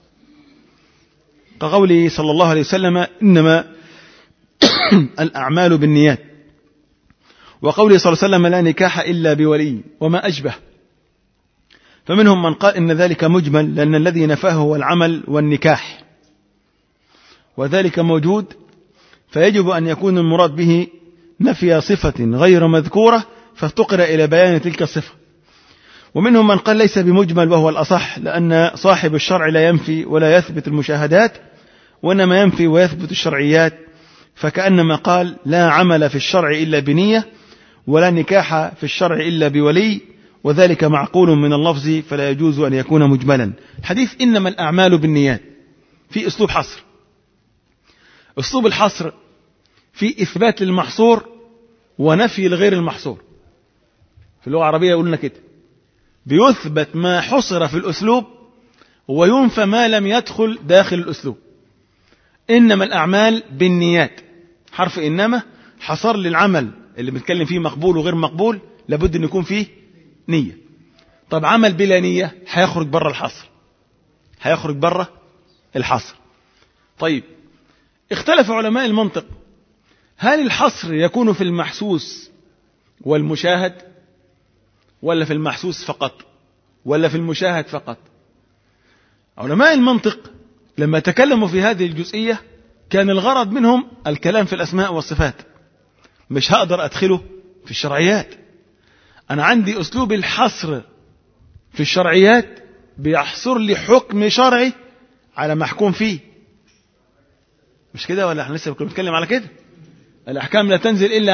كقوله صلى الله عليه وسلم: إنما الأعمال بالنيات، وقوله صلى الله عليه وسلم: لا نكاح إلا بولي، وما أشبه. فمنهم من قال إن ذلك مجمل لأن الذي نفاه هو العمل والنكاح، وذلك موجود، فيجب أن يكون المراد به نفي صفة غير مذكورة فافتقر إلى بيان تلك الصفة. ومنهم من قال ليس بمجمل وهو الأصح، لأن صاحب الشرع لا ينفي ولا يثبت المشاهدات، وإنما ينفي ويثبت الشرعيات، فكأنما قال: لا عمل في الشرع إلا بنية، ولا نكاح في الشرع إلا بولي، وذلك معقول من اللفظ فلا يجوز أن يكون مجملا. حديث إنما الأعمال بالنيات في أسلوب حصر. أسلوب الحصر في إثبات للمحصور ونفي لغير المحصور. في اللغة العربية يقولنا كده: بيثبت ما حصر في الأسلوب وينفى ما لم يدخل داخل الأسلوب. إنما الأعمال بالنيات، حرف إنما حصر للعمل اللي بنتكلم فيه مقبول وغير مقبول، لابد أن يكون فيه نية. طب عمل بلا نية هيخرج بره الحصر، هيخرج بره الحصر. طيب، اختلف علماء المنطق: هل الحصر يكون في المحسوس والمشاهد، ولا في المحسوس فقط، ولا في المشاهد فقط؟ علماء المنطق لما تكلموا في هذه الجزئية كان الغرض منهم الكلام في الأسماء والصفات، مش هقدر أدخله في الشرعيات. أنا عندي أسلوب الحصر في الشرعيات بيحصر لي حكم شرعي على محكوم فيه، مش كده ولا احنا لسه بنتكلم على كده؟ الأحكام لا تنزل إلا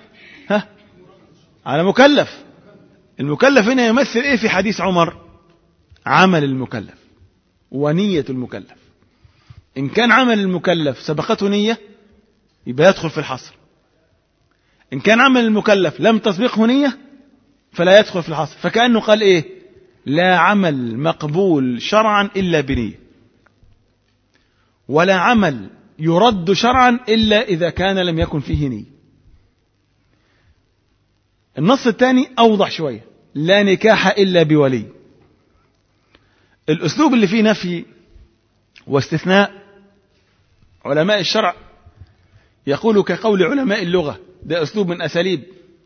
على مكلف. المكلف هنا يمثل إيه في حديث عمر؟ عمل المكلف ونية المكلف. إن كان عمل المكلف سبقته نية يبقى يدخل في الحصر، إن كان عمل المكلف لم تسبقه نية فلا يدخل في الحصر. فكأنه قال إيه؟ لا عمل مقبول شرعا إلا بنية، ولا عمل يرد شرعا إلا إذا كان لم يكن فيه نية. النص الثاني أوضح شوية: لا نكاح إلا بولي. الأسلوب اللي فيه نفي واستثناء علماء الشرع يقول كقول علماء اللغة، ده أسلوب من أساليب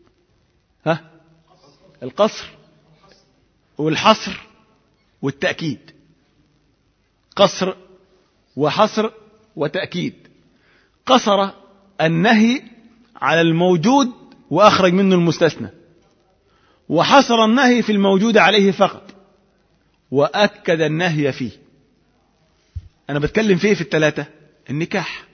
القصر والحصر والتأكيد. قصر وحصر وتأكيد. قصر النهي على الموجود وأخرج منه المستثنى، وحصر النهي في الموجود عليه فقط، وأكد النهي فيه. أنا بتكلم فيه في الثلاثة النكاح،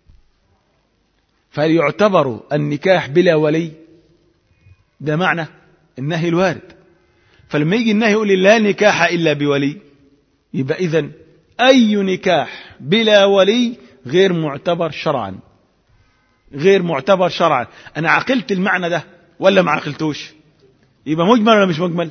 فليعتبر النكاح بلا ولي، ده معنى النهي الوارد. فلما يجي النهي يقول لي لا نكاح إلا بولي، يبقى إذن أي نكاح بلا ولي غير معتبر شرعا، غير معتبر شرعا. أنا عقلت المعنى ده ولا ما عقلتوش؟ يبقى مجمل ولا مش مجمل؟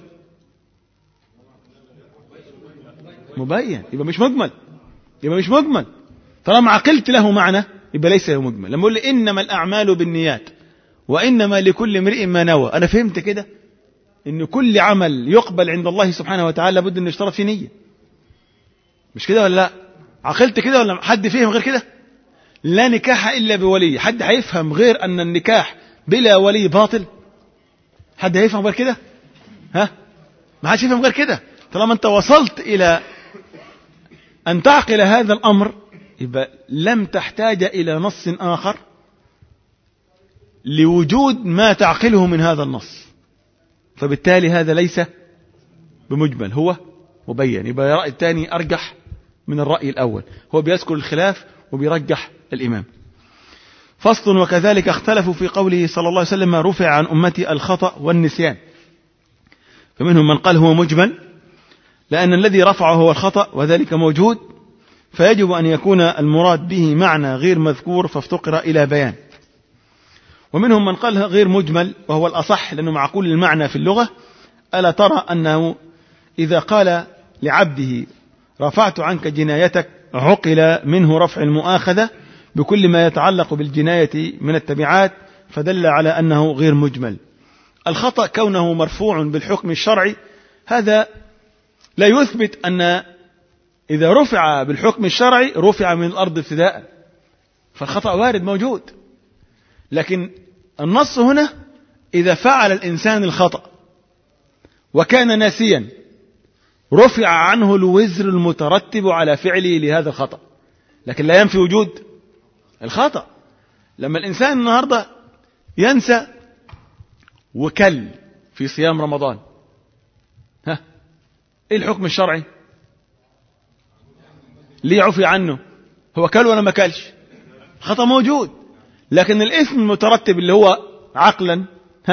مبين، يبقى مش مجمل، يبقى مش مجمل. طالما عقلت له معنى يبقى ليس له مجمل. لما يقول لي إنما الأعمال بالنيات وإنما لكل امرئ ما نوى، أنا فهمت كده إن كل عمل يقبل عند الله سبحانه وتعالى لابد أن يشترط فيه نية، مش كده ولا لا؟ عقلت كده ولا حد فهم غير كده؟ لا نكاح إلا بولي. حد هيفهم غير أن النكاح بلا ولي باطل؟ حد هيفهم غير كده؟ ما حدش يفهم غير كده. طالما أنت وصلت إلى أن تعقل هذا الأمر يبقى لم تحتاج إلى نص آخر لوجود ما تعقله من هذا النص، فبالتالي هذا ليس بمجمل، هو مبين. يبقى الرأي الثاني أرجح من الرأي الأول، هو بيذكر الخلاف وبيرجح الإمام. فصل. وكذلك اختلفوا في قوله صلى الله عليه وسلم رفع عن أمتي الخطأ والنسيان، فمنهم من قال هو مجمل لأن الذي رفعه هو الخطأ وذلك موجود، فيجب أن يكون المراد به معنى غير مذكور فافتقر إلى بيان. ومنهم من قال غير مجمل وهو الأصح لأنه معقول المعنى في اللغة. ألا ترى أنه إذا قال لعبده رفعت عنك جنايتك عقل منه رفع المؤاخذة بكل ما يتعلق بالجناية من التبعات، فدل على أنه غير مجمل. الخطأ كونه مرفوع بالحكم الشرعي هذا لا يثبت أن إذا رفع بالحكم الشرعي رفع من الأرض ابتداء، فالخطأ وارد موجود. لكن النص هنا إذا فعل الإنسان الخطأ وكان ناسيا رفع عنه الوزر المترتب على فعله لهذا الخطأ، لكن لا ينفي وجود الخطأ. لما الإنسان النهاردة ينسى وكل في صيام رمضان، إيه الحكم الشرعي؟ ليه عفي عنه؟ هو كل ولا ما كلش؟ الخطأ موجود، لكن الإثم المترتب اللي هو عقلا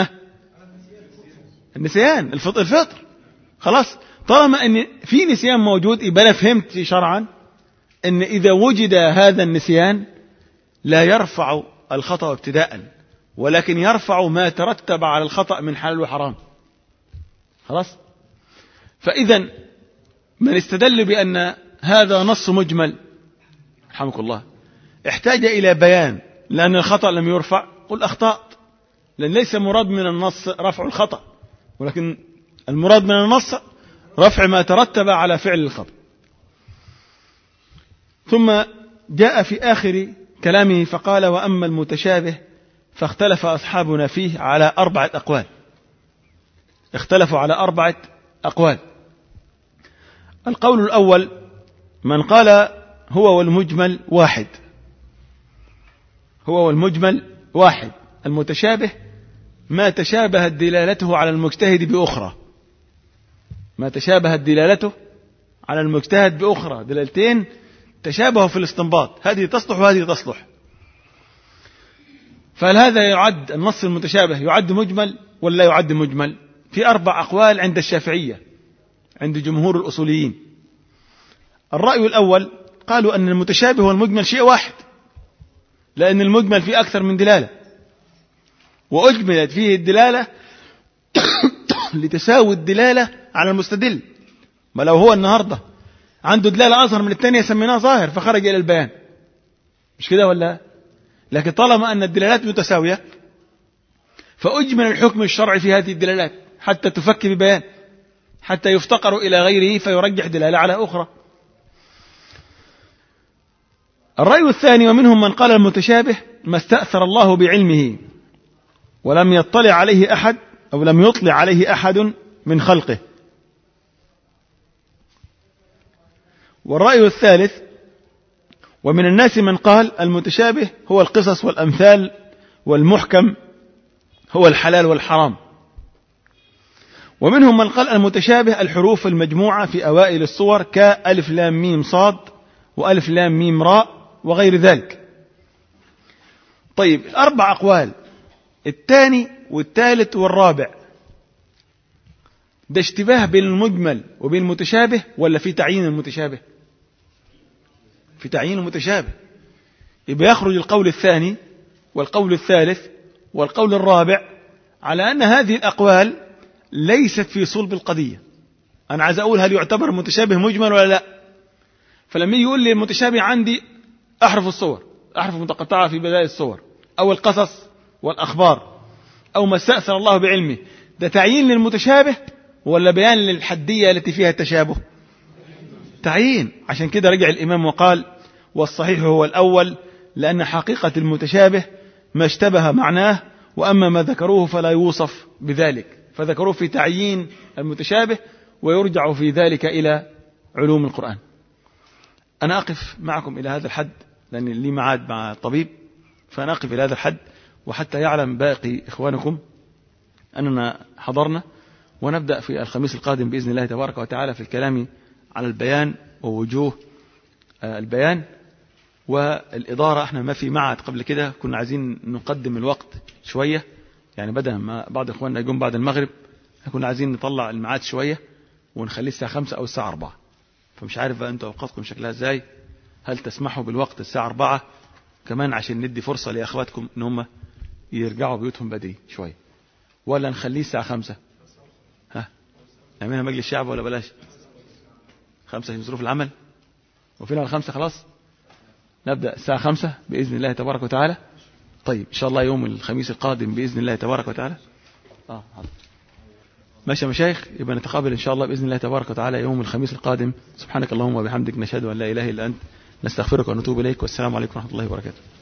النسيان، الفطر. خلاص، طالما أن في نسيان موجود يبقى أنا فهمت شرعا أن إذا وجد هذا النسيان لا يرفع الخطأ ابتداء، ولكن يرفع ما ترتب على الخطأ من حلال وحرام. خلاص، فإذا من استدل بأن هذا نص مجمل رحمك الله احتاج إلى بيان، لأن الخطأ لم يرفع قل أخطأت، لأن ليس مراد من النص رفع الخطأ، ولكن المراد من النص رفع ما ترتب على فعل الخطأ. ثم جاء في آخر كلامه فقال وأما المتشابه فاختلف أصحابنا فيه على 4 أقوال. اختلفوا على 4 أقوال. القول الأول من قال هو والمجمل واحد، هو والمجمل واحد. المتشابه ما تشابهت دلالته على المجتهد بأخرى، ما تشابهت دلالته على المجتهد بأخرى، دلالتين تشابهوا في الاستنباط، هذه تصلح وهذه تصلح. فهل هذا يعد النص المتشابه يعد مجمل ولا لا يعد مجمل؟ في 4 أقوال عند الشافعية، عند جمهور الأصوليين. الرأي الأول قالوا أن المتشابه والمجمل شيء واحد، لأن المجمل فيه أكثر من دلالة، وأجملت فيه الدلالة لتساوي الدلالة على المستدل. ما لو هو النهاردة عنده دلالة أظهر من الثانية سميناه ظاهر فخرج إلى البيان، مش كده ولا؟ لكن طالما أن الدلالات متساوية فأجمل الحكم الشرعي في هذه الدلالات حتى تفك ببيان، حتى يفتقر إلى غيره فيرجح دلالة على أخرى. الرأي الثاني ومنهم من قال المتشابه ما استأثر الله بعلمه ولم يطلع عليه أحد أو لم يطلع عليه أحد من خلقه. والرأي الثالث ومن الناس من قال المتشابه هو القصص والأمثال، والمحكم هو الحلال والحرام. ومنهم من قال المتشابه الحروف المجموعة في أوائل الصور كألف لام ميم صاد وألف لام ميم راء وغير ذلك. طيب، 4 أقوال، الثاني والثالث والرابع، ده اشتباه بين المجمل وبين المتشابه ولا في تعيين المتشابه؟ في تعيين المتشابه. يبقى يخرج القول الثاني والقول الثالث والقول الرابع على أن هذه الأقوال ليست في صلب القضية. أنا عايز أقول هل يعتبر المتشابه مجمل ولا لا؟ فلما يقول لي المتشابه عندي أحرف الصور، أحرف متقطعة في بداية الصور، أو القصص والأخبار، أو ما استأثر الله بعلمه، ده تعيين للمتشابه ولا بيان للحدية التي فيها التشابه؟ تعيين. عشان كده رجع الإمام وقال والصحيح هو الأول، لأن حقيقة المتشابه ما اشتبه معناه، وأما ما ذكروه فلا يوصف بذلك، فذكروه في تعيين المتشابه ويرجع في ذلك إلى علوم القرآن. أنا أقف معكم إلى هذا الحد لأن لي معاد مع الطبيب، فأنا أقف إلى هذا الحد، وحتى يعلم باقي إخوانكم أننا حضرنا، ونبدأ في الخميس القادم بإذن الله تبارك وتعالى في الكلام على البيان ووجوه البيان. والإدارة احنا ما في معهد قبل كده كنا عايزين نقدم الوقت شوية، يعني بدل ما بعض إخواننا يقوم بعد المغرب كنا عايزين نطلع الميعاد شوية ونخليه الساعة 5 أو الساعة 4. فمش عارف بقى أنتوا أوقاتكم شكلها إزاي، هل تسمحوا بالوقت الساعة 4 كمان عشان ندي فرصة لأخواتكم إن هم يرجعوا بيوتهم بدري شوية، ولا نخليه الساعة 5؟ ها نعملها مجلس شعب ولا بلاش 5 عشان ظروف العمل؟ وفينا الخمسة خلاص نبدأ الساعة 5 بإذن الله تبارك وتعالى. طيب إن شاء الله يوم الخميس القادم بإذن الله تبارك وتعالى. ماشي يا مشايخ، يبقى نتقابل إن شاء الله بإذن الله تبارك وتعالى يوم الخميس القادم. سبحانك اللهم وبحمدك، نشهد أن لا إله إلا أنت، نستغفرك ونتوب إليك، والسلام عليكم ورحمة الله وبركاته.